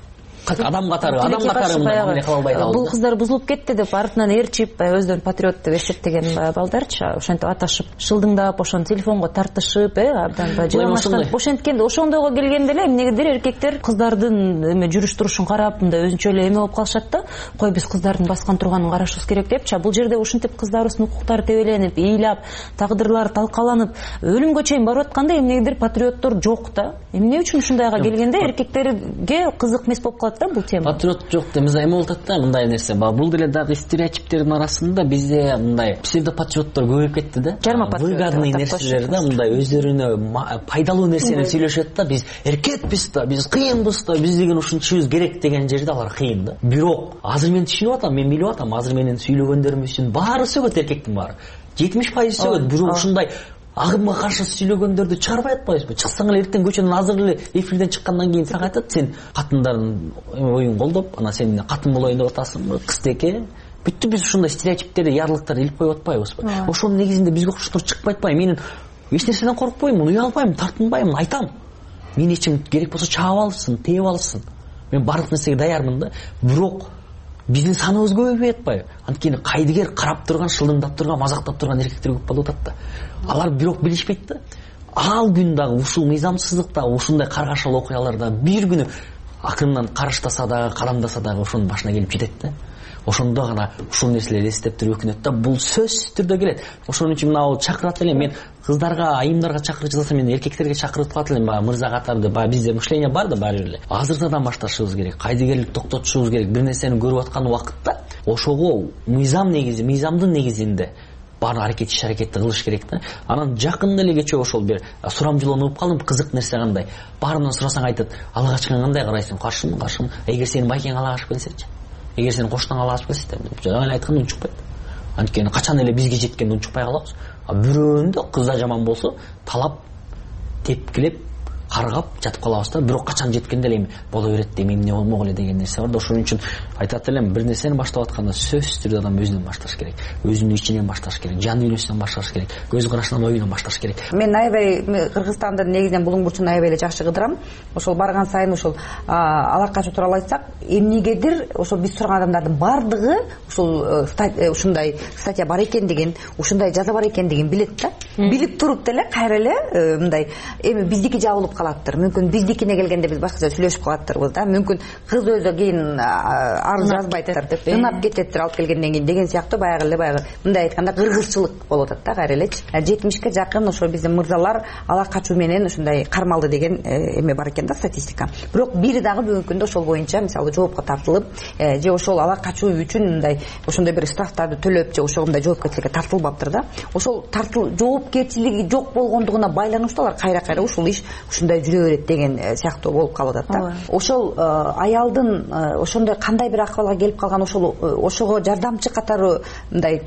E: адам катары мамиле кыла албай калды.
R: Бул кыздар бузулуп кетти деп артынан ээрчип өздөрүн патриот деп эсептеген балдарчы ошентип аташып шылдыңдап ошону телефонго тартышып абдан жыламаштанып ошенткенде ошондойго келгенде эле эмнегедир эркектер кыздардын эме жүрүш турушун карап мындай өзүнчө эле эме болуп калышат да, кой биз кыздардын баскан турганын карашыбыз керек депчи. Бул жерде ушинтип кыздарыбыздын укуктары тебеленип, ыйлап, тагдырлар талкаланып, өлүмгө чейин барып атканда эмнегедир патриоттор жок да. Эмне үчүн ушундайга келгенде эркектерге кызык эмес болуп калат да бул тема.
E: Патриот жок деп эме болуп атат да, мындай нерсе. Бул деле дагы стереотиптердин арасында бизде мындай псевдопатриоттор көбөйүп кетти да. Выгодный нерселер да, мындай өздөрүнө пайдалуу нерсени сүйлөшөт да. Биз эркекпиз да, биз кыйынбыз да, биз деген ушунчубуз керек деген жерде алар кыйын да. Бирок азыр мен түшүнүп атам, мен билип атам, азыр менин сүйлөгөндөрүм үчүн баары сөгөт, эркектин баары 70% сөгөт. Бирок ушундай агымга каршы сүйлөгөндөрдү чыгарбай атпайбызбы? Чыксаң эле эртең көчөнүн азыр эле эфирден чыккандан кийин сага айтат, сен катындардын оюн колдоп, анан сен катын болоюн деп атасыңбы, кыздеке. Бүттү биз ушундай стереотиптерди, ярлыктарды илип коюп атпайбызбы? Ошонун негизинде бизге окшоштор чыкпай атпайбы? Мен эч нерседен коркпоймун, уялбайм, тартынбайм, айтам. Мен эчим керек болсо чаап алышсын, тээп алышсын. Мен бардык нерсеге даярмын да. Бирок биздин саныбыз көбөйбөй атпайбы? Анткени кайдыгер карап турган, шылдыңдап турган, мазактап турган эркектер көп болуп атат да. Алар бирок билишпейт да. Ал күн дагы ушул мыйзамсыздыкта, ушундай каргашалы окуяларда бир күнү акырынан карыштаса дагы, кадамдаса дагы ошонун башына келип жетет да. Ошондо гана ушул нерселерди эстеп туруп өкүнөт да. Бул сөзсүз түрдө келет. Ошон үчүн мына чакырат элем, мен кыздарга, айымдарга чакырып жазасам, мен эркектерге чакырып калат элем, мырза катарды, бизде мышление бар да баары эле. Азыртадан башташыбыз керек, кайдыгерлик токтотушубуз керек. Бир нерсени көрүп аткан убакытта ошого мыйзамдын негизинде баары аракет иш-аракетти кылыш керек да. Анан жакында эле кечээ ошол бир сурамжылоон угуп калдым, кызык нерсе кандай. Баарынан сурасаң айтат, алга чыккан кандай карайсың? Каршымын, каршымын. Эгер сени байкең ала ашып келсечи? Эгер сени коштоң ала ашып келсе, жаңа эле айткан унчукпайт. Анткени качан эле бизге жеткенде унчукпай калабыз. Бирөөндө кызда жаман болсо, талап, тепкилеп, каргап жатып калабыз да. Бирок качан жеткенде эле боло берет деп эмне болмок эле деген нерсе бар да. Ошон үчүн айтат элем, бир нерсени баштап атканда сөзсүз түрдө адам өзүнөн башташ керек. Өзүнүн ичинен башташ керек, жан дүйнөсүнөн башташ керек, көз карашынан, оюнан башташ керек.
U: Мен аябай Кыргызстанды негизинен булуң бурчун аябай эле жакшы кыдырам. Ошол барган сайын ошол алар качуу тууралуу айтсак, эмнегедир ошол биз турган адамдардын бардыгы ушул ушундай статья бар экендигин, ушундай жаза бар экендигин билет да. Билип туруп деле кайра эле мындай эми биздики жабылып калаттыр. Мүмкүн биздикине келгенде биз башкача сүйлөшүп калаттырбыз да. Мүмкүн кыз өзү кийин арыз жазбайттыр, ынап кететтир алып келгенден кийин деген сыяктуу баягы мындай айтканда кыргызчылык болуп атат да кайра элечи. 70ке жакын ошо биздин мырзалар ала качуу менен ушундай кармалды деген эме бар экен да, статистика. Бирок бири дагы бүгүнкү күндө ошол боюнча мисалы жоопко тартылып, же ошол ала качуу үчүн мындай ошондой бир штрафтарды төлөп, же ошондой жоопкерчиликке тартылбаптыр да. Ошол жоопкерчилиги жок болгондугуна байланыштуу алар кайра ушул иш ушундай жүрө берет деген сыяктуу болуп калып атат да. Ошол аялдын ошондой кандай бир акыбалга келип калган, ошого жардамчы катары мындай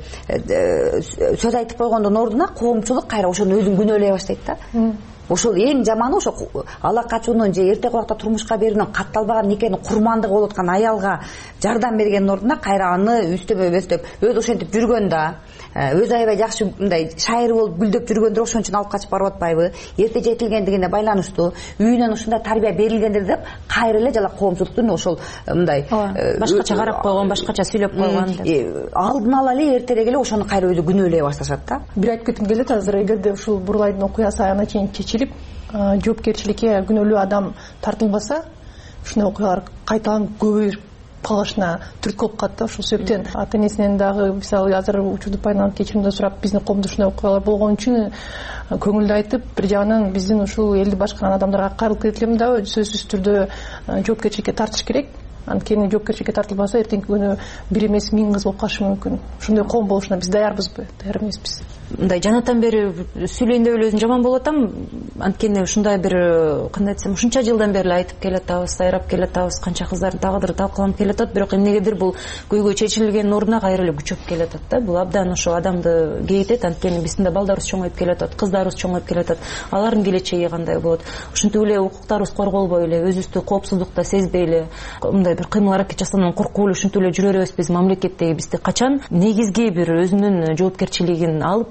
U: сөз айтып койгондун ордуна коомчулук кайра ошону өзүн күнөөлөй баштайт да. Ошол эң жаманы ошо ала качуунун же эртең убакта турмушка берүүнүн катталбаган никенин курмандыгы болуп аткан аялга жардам бергендин ордуна кайра аны үстөбөй өстөп өзү ошентип жүргөн да, өзү аябай жакшы мындай шайыр болуп гүлдөп жүргөндөр ошон үчүн алып качып барып атпайбы, эрте жетилгендигине байланыштуу, үйүнөн ушундай тарбия берилгендир деп кайра эле жала коомчулуктун ошол мындай
R: башкача карап койгон, башкача сүйлөп койгон
U: алдын ала эле эртерээк эле ошону кайра өзү күнөөлөй башташат да.
D: Бир айтып кетким келет, азыр эгерде ушул Бурлайдын окуясы аягына чейин чечилип, жоопкерчиликке күнөөлүү адам тартылбаса, ушундай окуялар кайталанып көбөйүп калышына түрткү болуп калат да. Ошол себептен ата энесинен дагы мисалы азыр учурду пайдаланып кечирим сурап, биздин коомдо ушундай окуялар болгон үчүн көңүлдү айтып, бир жагынан биздин ушул элди башкарган адамдарга кайрылып кетилем да, сөзсүз түрдө жоопкерчиликке тартыш керек. Анткени жоопкерчиликке тартылбаса эртеңки күнү бир эмес 1000 кыз болуп калышы мүмкүн. Ошондой коом болушуна биз даярбызбы, даяр эмеспиз.
R: Мындай жанатан бери сүйлөйүн деп эле өзүм жаман болуп атам. Анткени ушундай бир кандай десем, ушунча жылдан бери айтып келатабыз, сайрап келатабыз, канча кыздардын тагдыры талкаланып келатат, бирок эмнегедир бул көйгөй чечилгендин ордуна кайра эле күчөп келатат да. Бул абдан ошо адамды кейитет. Анткени биздин да балдарыбыз чоңоюп келатат, кыздарыбыз чоңоюп келатат. Алардын келечеги кандай болот? Ушинтип эле укуктарыбыз корголбой эле, өзүбүздү коопсуздукта сезбей эле, мындай бир кыймыл аракет жасагандан коркуп эле ушинтип эле жүрө беребизби? Мамлекеттеги бизди качан негизги бир өзүнүн жоопкерчилигин алып,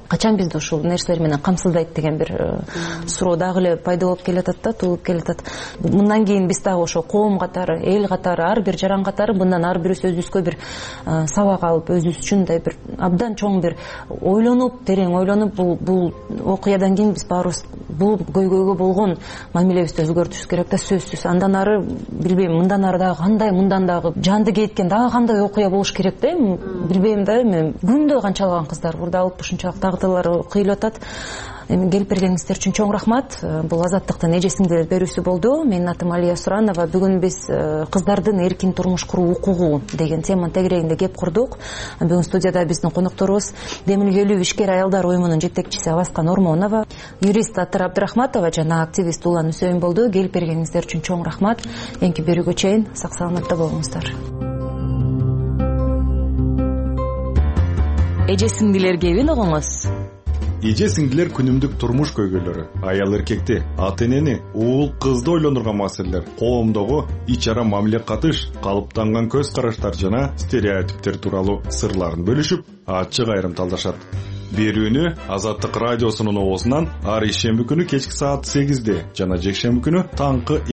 R: качан бизди ушул нерселер менен камсыздайт деген бир суроо дагы эле пайда болуп келатат да, туулуп келатат. Мындан кийин биз дагы ошо коом катары, эл катары, ар бир жаран катары мындан ар бирибиз өзүбүзгө бир сабак алып, өзүбүз үчүн да бир абдан чоң бир ойлонуп, терең ойлонуп, бул окуядан кийин биз баарыбыз бул көйгөйгө болгон мамилебизди өзгөртүшүбүз керек да, сөзсүз. Андан ары билбейм, мындан ары дагы кандай, мындан дагы жанды кейиткен дагы кандай окуя болуш керек да, билбейм да. Эми күндө канчалаган кыздар бурда алып ушунчалык дагдылар кыйылып атат. Эми келип бергениңиздер үчүн чоң рахмат. Бул Азаттыктын эже сиңдилер берүүсү болду. Менин атым Алия Суранова. Бүгүн биз кыздардын эркин турмуш куруу укугу деген теманын тегерегинде кеп курдук. Бүгүн студияда биздин конокторубуз демилгелүү ишкер аялдар уюмунун жетекчиси Аваска Нормонова, юрист Атыр Абдрахматова жана активист Улан Үсөйүн болду. Келип бергениңиздер үчүн чоң рахмат. Энки берүүгө чейин сак саламатта болуңуздар. Эже сиңдилер кебин угуңуз.
S: Эже сиңдилер күнүмдүк турмуш көйгөйлөрү, аял эркекти, ата энени, уул кызды ойлондурган маселелер, коомдогу ич ара мамиле катыш, калыптанган көз караштар жана стереотиптер тууралуу сырларын бөлүшүп, ачык айрым талдашат. Берүүнү Азаттык радиосунун оозунан ар ишемби күнү кечки саат 8-де жана жекшемби күнү таңкы